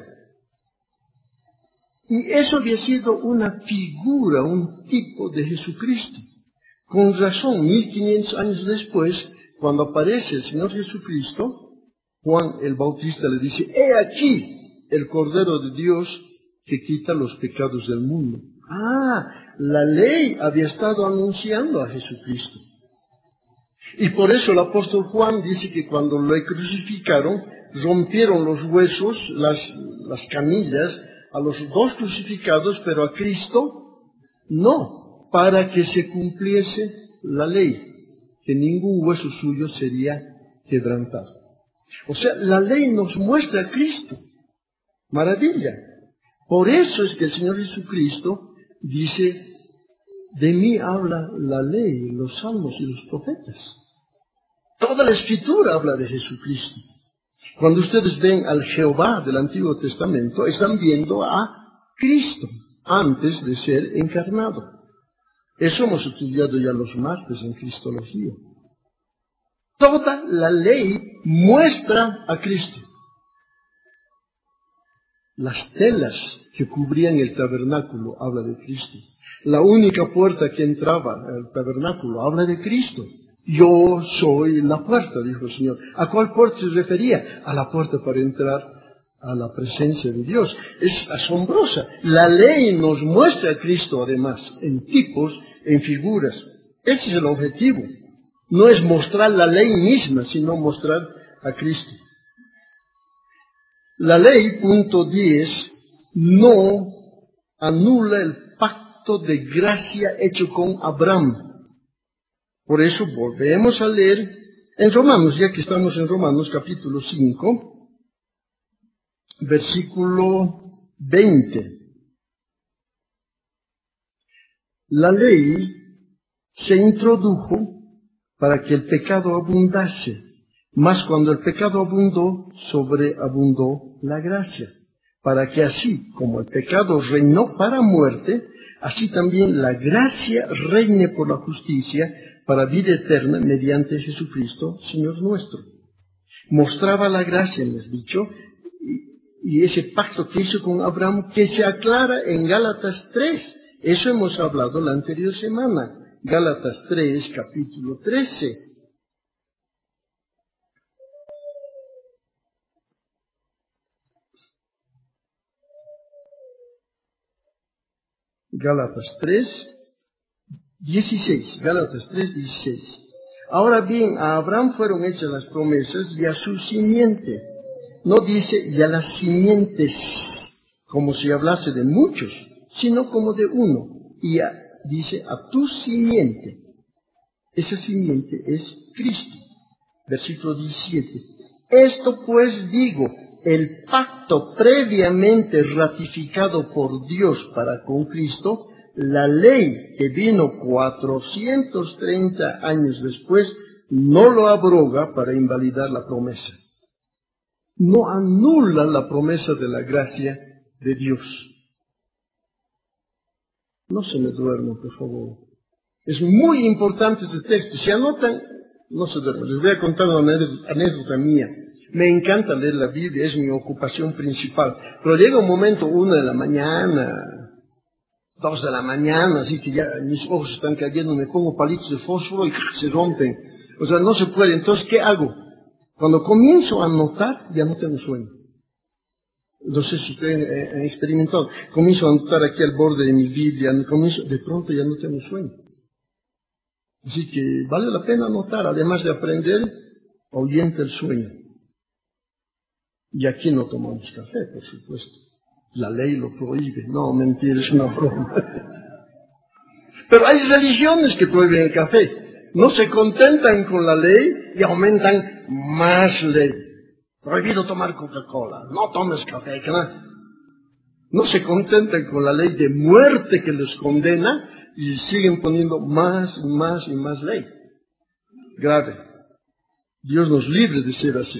Speaker 1: Y eso había sido una figura, un tipo de Jesucristo. Con razón, mil quinientos años después, cuando aparece el Señor Jesucristo, Juan el Bautista le dice, he aquí el Cordero de Dios que quita los pecados del mundo. Ah, la ley había estado anunciando a Jesucristo. Y por eso el apóstol Juan dice que cuando lo crucificaron, rompieron los huesos, las, las canillas, a los dos crucificados, pero a Cristo no, para que se cumpliese la ley, que ningún hueso suyo sería quebrantado. O sea, la ley nos muestra a Cristo. Maravilla. Por eso es que el Señor Jesucristo dice, de mí habla la ley, los salmos y los profetas. Toda la Escritura habla de Jesucristo. Cuando ustedes ven al Jehová del Antiguo Testamento, están viendo a Cristo antes de ser encarnado. Eso hemos estudiado ya los martes en Cristología. Toda la ley muestra a Cristo. Las telas que cubrían el tabernáculo habla de Cristo. La única puerta que entraba al tabernáculo habla de Cristo. Yo soy la puerta, dijo el Señor. ¿A cuál puerta se refería? A la puerta para entrar a la presencia de Dios. Es asombrosa. La ley nos muestra a Cristo además, en tipos, en figuras. Ese es el objetivo. No es mostrar la ley misma, sino mostrar a Cristo. La ley, punto diez, no anula el pacto de gracia hecho con Abraham. Por eso volvemos a leer en Romanos, ya que estamos en Romanos capítulo cinco, versículo veinte. La ley se introdujo para que el pecado abundase, mas cuando el pecado abundó, sobreabundó la gracia, para que así como el pecado reinó para muerte, así también la gracia reine por la justicia para vida eterna mediante Jesucristo, Señor nuestro. Mostraba la gracia, hemos dicho, y, y ese pacto que hizo con Abraham, que se aclara en Gálatas tres. Eso hemos hablado la anterior semana. Gálatas tres, capítulo trece. Gálatas tres, dieciséis. Gálatas tres, dieciséis. Ahora bien, a Abraham fueron hechas las promesas y a su simiente. No dice y a las simientes, como si hablase de muchos, sino como de uno. Y a, dice a tu simiente. Esa simiente es Cristo. Versículo diecisiete. Esto pues digo, el pacto previamente ratificado por Dios para con Cristo, la ley que vino cuatrocientos treinta años después, no lo abroga para invalidar la promesa. No anula la promesa de la gracia de Dios. No se me duerman, por favor. Es muy importante este texto. Si anotan, no se duerman. Les voy a contar una anécdota mía. Me encanta leer la Biblia, es mi ocupación principal. Pero llega un momento, una de la mañana, dos de la mañana, así que ya mis ojos están cayendo, me pongo palitos de fósforo y se rompen. O sea, no se puede. Entonces, ¿qué hago? Cuando comienzo a anotar, ya no tengo sueño. No sé si ustedes han experimentado. Comienzo a anotar aquí al borde de mi Biblia, comienzo, de pronto ya no tengo sueño. Así que vale la pena anotar, además de aprender, ahuyenta el sueño. Y aquí no tomamos café, por supuesto. La ley lo prohíbe. No, mentira, es una broma. Pero hay religiones que prohíben el café. No se contentan con la ley y aumentan más ley. Prohibido tomar Coca-Cola. No tomes café. ¿No? No se contentan con la ley de muerte que les condena y siguen poniendo más y más y más ley. Grave. Dios nos libre de ser así.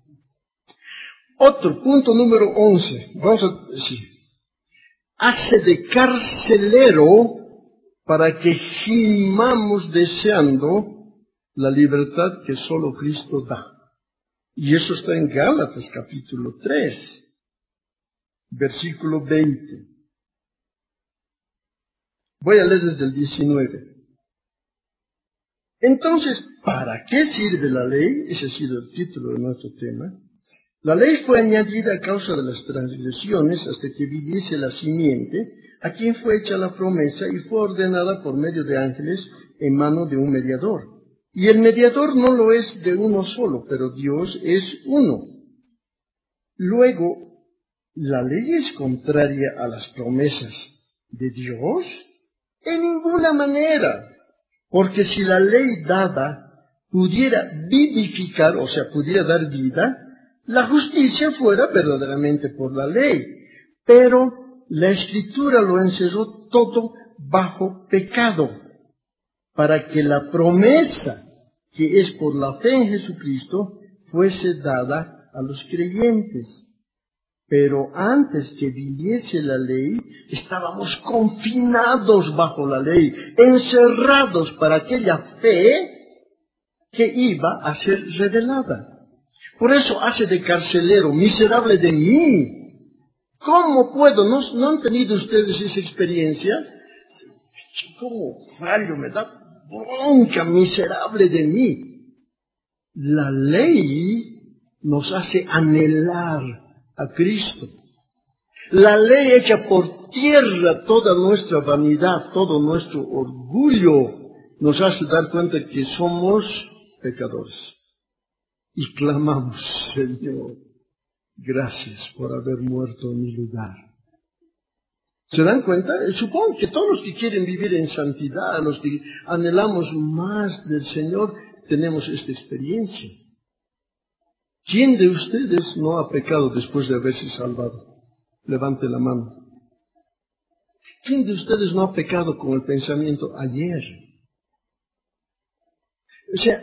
Speaker 1: Otro punto número once. Vamos a decir. Hace de carcelero para que gimamos deseando la libertad que solo Cristo da. Y eso está en Gálatas capítulo tres, versículo veinte. Voy a leer desde el diecinueve. Entonces, ¿para qué sirve la ley? Ese ha sido el título de nuestro tema. La ley fue añadida a causa de las transgresiones hasta que viniese la simiente, a quien fue hecha la promesa y fue ordenada por medio de ángeles en mano de un mediador. Y el mediador no lo es de uno solo, pero Dios es uno. Luego, ¿la ley es contraria a las promesas de Dios? En ninguna manera. Porque si la ley dada pudiera vivificar, o sea, pudiera dar vida, la justicia fuera verdaderamente por la ley. Pero la Escritura lo encerró todo bajo pecado, para que la promesa, que es por la fe en Jesucristo, fuese dada a los creyentes. Pero antes que viniese la ley, estábamos confinados bajo la ley, encerrados para aquella fe que iba a ser revelada. Por eso hace de carcelero, miserable de mí. ¿Cómo puedo? ¿No, ¿no han tenido ustedes esa experiencia? ¿Cómo fallo? Me da bronca, miserable de mí. La ley nos hace anhelar a Cristo. La ley echa por tierra toda nuestra vanidad, todo nuestro orgullo, nos hace dar cuenta que somos pecadores. Y clamamos, Señor, gracias por haber muerto en mi lugar. ¿Se dan cuenta? Supongo que todos los que quieren vivir en santidad, los que anhelamos más del Señor, tenemos esta experiencia. ¿Quién de ustedes no ha pecado después de haberse salvado? Levante la mano. ¿Quién de ustedes no ha pecado con el pensamiento ayer? O sea,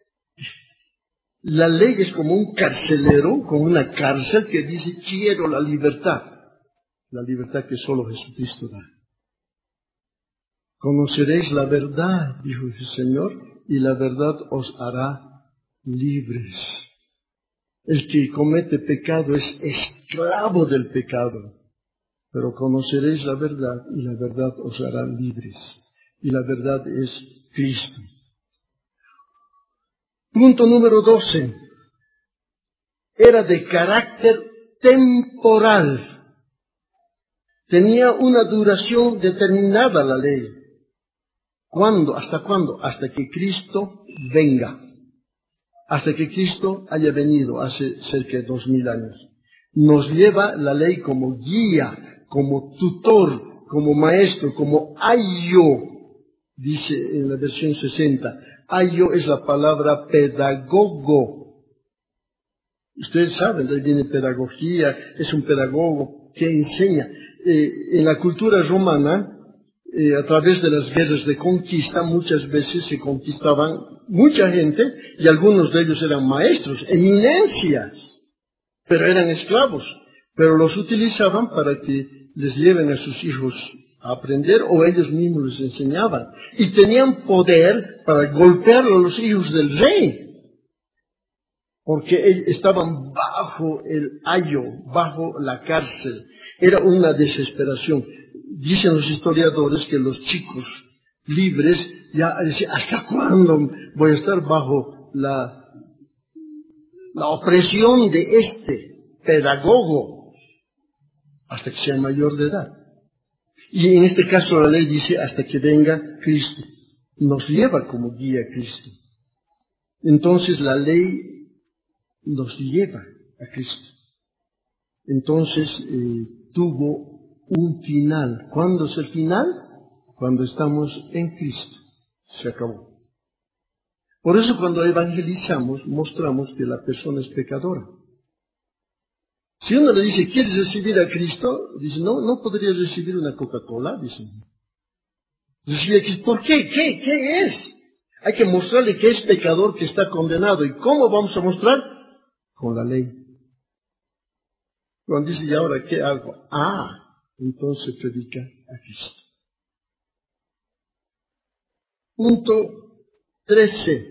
Speaker 1: la ley es como un carcelero, como una cárcel que dice, quiero la libertad. La libertad que solo Jesucristo da. Conoceréis la verdad, dijo el Señor, y la verdad os hará libres. El que comete pecado es esclavo del pecado, pero conoceréis la verdad y la verdad os hará libres. Y la verdad es Cristo. Punto número doce. Era de carácter temporal. Tenía una duración determinada la ley. ¿Cuándo? ¿Hasta cuándo? Hasta que Cristo venga. Hasta que Cristo haya venido hace cerca de dos mil años. Nos lleva la ley como guía, como tutor, como maestro, como ayo, dice en la versión sesenta. Ayo es la palabra pedagogo. Ustedes saben, de ahí viene pedagogía, es un pedagogo que enseña. Eh, en la cultura romana, eh, a través de las guerras de conquista, muchas veces se conquistaban mucha gente y algunos de ellos eran maestros, eminencias, pero eran esclavos, pero los utilizaban para que les lleven a sus hijos a aprender o ellos mismos les enseñaban. Y tenían poder para golpear a los hijos del rey, porque ellos estaban bajo el ayo, bajo la cárcel. Era una desesperación. Dicen los historiadores que los chicos libres ya decían, ¿hasta cuándo voy a estar bajo la, la opresión de este pedagogo? Hasta que sea mayor de edad. Y en este caso la ley dice hasta que venga Cristo. Nos lleva como guía a Cristo. Entonces la ley nos lleva a Cristo. Entonces eh, tuvo un final. ¿Cuándo es el final? Cuando estamos en Cristo. Se acabó. Por eso cuando evangelizamos, mostramos que la persona es pecadora. Si uno le dice, ¿quieres recibir a Cristo? Dice, no, no podrías recibir una Coca-Cola. Dice, recibir a Cristo. ¿Por qué? ¿Qué? ¿Qué es? Hay que mostrarle que es pecador, que está condenado. ¿Y cómo vamos a mostrar? Con la ley. Cuando dice, ¿y ahora qué hago? Ah, entonces predica a Cristo. Punto trece.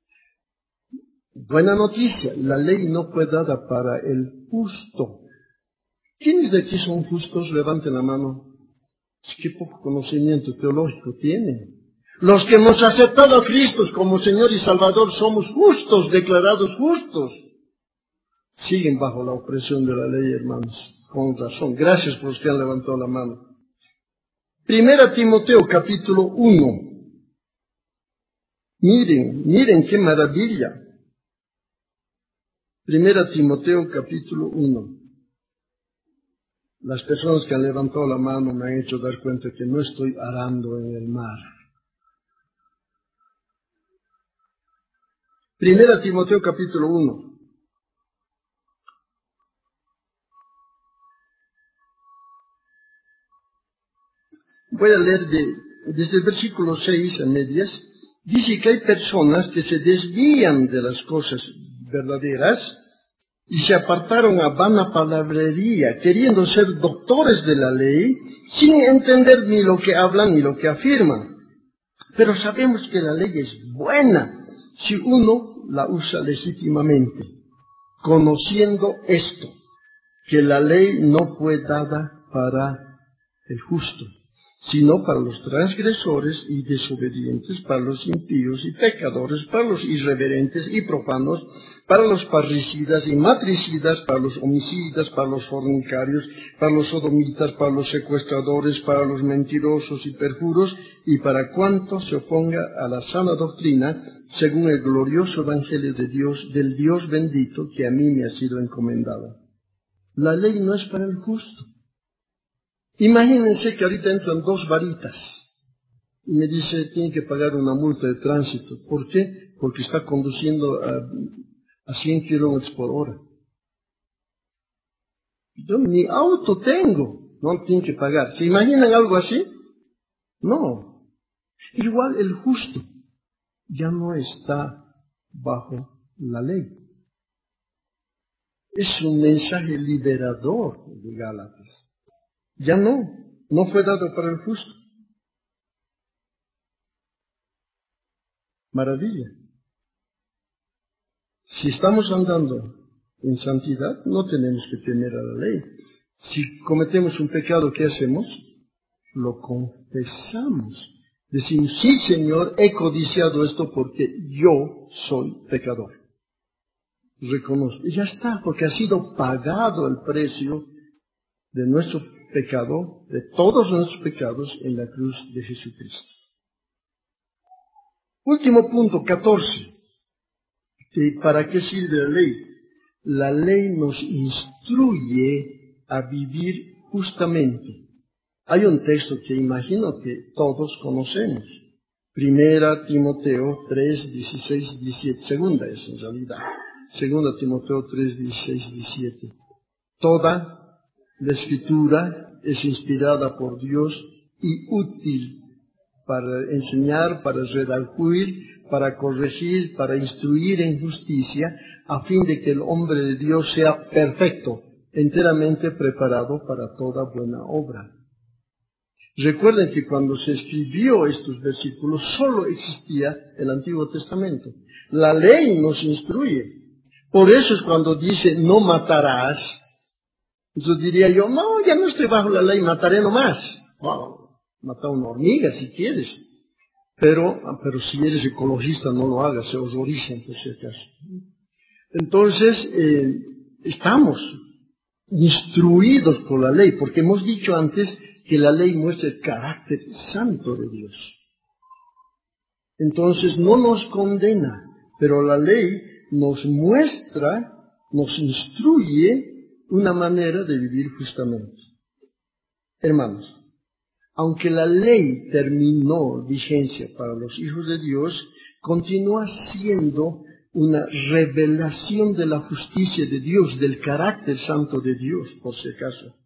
Speaker 1: Buena noticia, la ley no fue dada para el justo. ¿Quiénes de aquí son justos? Levanten la mano. Qué poco conocimiento teológico tienen. Los que hemos aceptado a Cristo como Señor y Salvador somos justos, declarados justos. Siguen bajo la opresión de la ley, hermanos, con razón. Gracias por los que han levantado la mano. Primera Timoteo capítulo uno. Miren, miren qué maravilla. Primera Timoteo capítulo uno. Las personas que han levantado la mano me han hecho dar cuenta que no estoy arando en el mar. Primera Timoteo capítulo uno. Voy a leer de, desde el versículo seis a medias. Dice que hay personas que se desvían de las cosas verdaderas y se apartaron a vana palabrería, queriendo ser doctores de la ley, sin entender ni lo que hablan ni lo que afirman. Pero sabemos que la ley es buena si uno la usa legítimamente, conociendo esto, que la ley no fue dada para el justo, sino para los transgresores y desobedientes, para los impíos y pecadores, para los irreverentes y profanos, para los parricidas y matricidas, para los homicidas, para los fornicarios, para los sodomitas, para los secuestradores, para los mentirosos y perjuros, y para cuanto se oponga a la sana doctrina, según el glorioso evangelio de Dios, del Dios bendito que a mí me ha sido encomendado. La ley no es para el justo. Imagínense que ahorita entran dos varitas y me dice, tiene que pagar una multa de tránsito. ¿Por qué? Porque está conduciendo a, a cien kilómetros por hora. Yo ni auto tengo, no tiene que pagar. ¿Se imaginan algo así? No. Igual el justo ya no está bajo la ley. Es un mensaje liberador de Gálatas. Ya no, no fue dado para el justo. Maravilla. Si estamos andando en santidad, no tenemos que temer a la ley. Si cometemos un pecado, ¿qué hacemos? Lo confesamos. Decimos, sí, Señor, he codiciado esto porque yo soy pecador. Reconozco. Y ya está, porque ha sido pagado el precio de nuestro pecado, de todos nuestros pecados en la cruz de Jesucristo. Último punto, catorce. ¿Para qué sirve la ley? La ley nos instruye a vivir justamente. Hay un texto que imagino que todos conocemos. Primera Timoteo tres, dieciséis, diecisiete. Segunda es en realidad. Segunda Timoteo tres, dieciséis, diecisiete. Toda la Escritura es inspirada por Dios y útil para enseñar, para redarguir, para corregir, para instruir en justicia, a fin de que el hombre de Dios sea perfecto, enteramente preparado para toda buena obra. Recuerden que cuando se escribió estos versículos solo existía el Antiguo Testamento. La ley nos instruye. Por eso es cuando dice no matarás. Entonces diría yo, no, ya no estoy bajo la ley, mataré nomás. Wow, mata una hormiga si quieres. Pero, pero si eres ecologista no lo hagas, se horrorizan por si acaso. Entonces, eh, estamos instruidos por la ley, porque hemos dicho antes que la ley muestra el carácter santo de Dios. Entonces no nos condena, pero la ley nos muestra, nos instruye una manera de vivir justamente. Hermanos, aunque la ley terminó vigencia para los hijos de Dios, continúa siendo una revelación de la justicia de Dios, del carácter santo de Dios, por si acaso.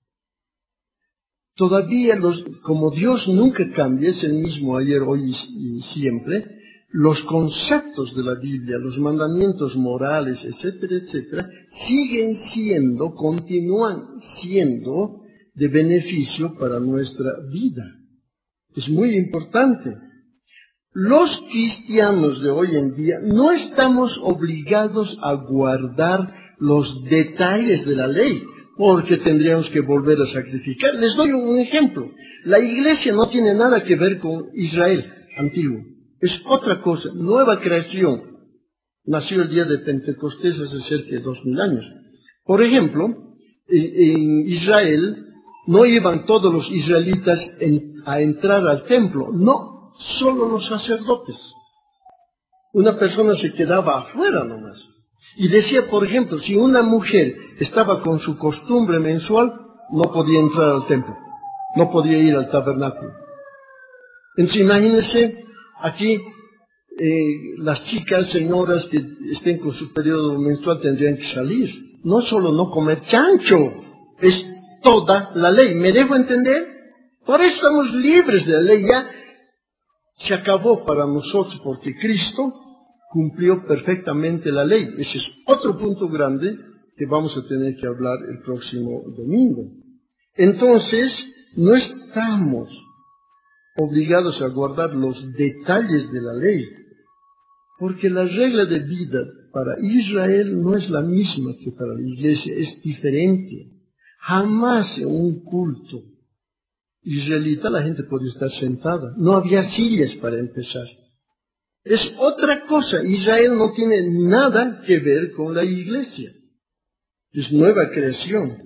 Speaker 1: Todavía, los, como Dios nunca cambia, es el mismo ayer, hoy y siempre, los conceptos de la Biblia, los mandamientos morales, etcétera, etcétera, siguen siendo, continúan siendo de beneficio para nuestra vida. Es muy importante. Los cristianos de hoy en día no estamos obligados a guardar los detalles de la ley, porque tendríamos que volver a sacrificar. Les doy un ejemplo. La iglesia no tiene nada que ver con Israel. antiguo. Es otra cosa, nueva creación. Nació el día de Pentecostés hace cerca de dos mil años. Por ejemplo, en Israel no iban todos los israelitas en, a entrar al templo, no, solo los sacerdotes. Una persona se quedaba afuera nomás. Y decía, por ejemplo, si una mujer estaba con su costumbre mensual, no podía entrar al templo, no podía ir al tabernáculo. Entonces imagínense aquí, eh, las chicas, señoras que estén con su periodo menstrual tendrían que salir. No solo no comer chancho, es toda la ley. ¿Me dejo entender? Por eso estamos libres de la ley. Ya se acabó para nosotros porque Cristo cumplió perfectamente la ley. Ese es otro punto grande que vamos a tener que hablar el próximo domingo. Entonces, no estamos obligados a guardar los detalles de la ley, porque la regla de vida para Israel no es la misma que para la iglesia, es diferente. Jamás en un culto israelita la gente podía estar sentada, no había sillas para empezar. Es otra cosa, Israel no tiene nada que ver con la iglesia, es nueva creación.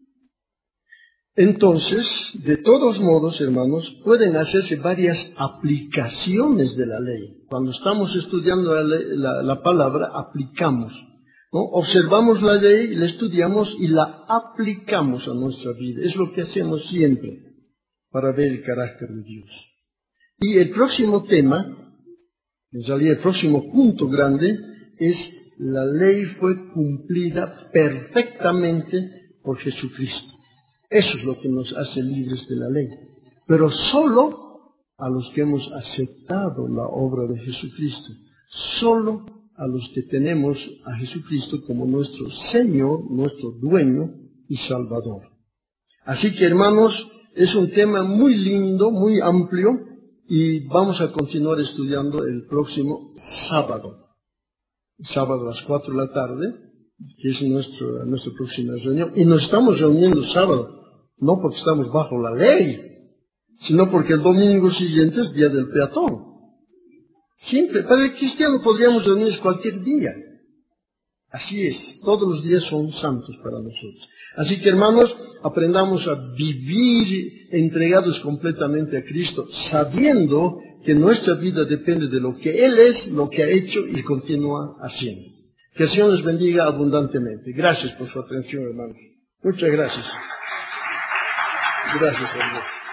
Speaker 1: Entonces, de todos modos, hermanos, pueden hacerse varias aplicaciones de la ley. Cuando estamos estudiando la, ley, la, la palabra, aplicamos, ¿no? Observamos la ley, la estudiamos y la aplicamos a nuestra vida. Es lo que hacemos siempre para ver el carácter de Dios. Y el próximo tema, en realidad el próximo punto grande, es la ley fue cumplida perfectamente por Jesucristo. Eso es lo que nos hace libres de la ley. Pero solo a los que hemos aceptado la obra de Jesucristo. Solo a los que tenemos a Jesucristo como nuestro Señor, nuestro dueño y Salvador. Así que, hermanos, es un tema muy lindo, muy amplio, y vamos a continuar estudiando el próximo sábado. Sábado a las cuatro de la tarde, que es nuestro, nuestra próxima reunión. Y nos estamos reuniendo sábado, no porque estamos bajo la ley, sino porque el domingo siguiente es día del peatón. Simple, para el cristiano podríamos reunirnos cualquier día. Así es, todos los días son santos para nosotros. Así que, hermanos, aprendamos a vivir entregados completamente a Cristo, sabiendo que nuestra vida depende de lo que Él es, lo que ha hecho y continúa haciendo. Que el Señor nos bendiga abundantemente. Gracias por su atención, hermanos. Muchas gracias. Gracias a Dios.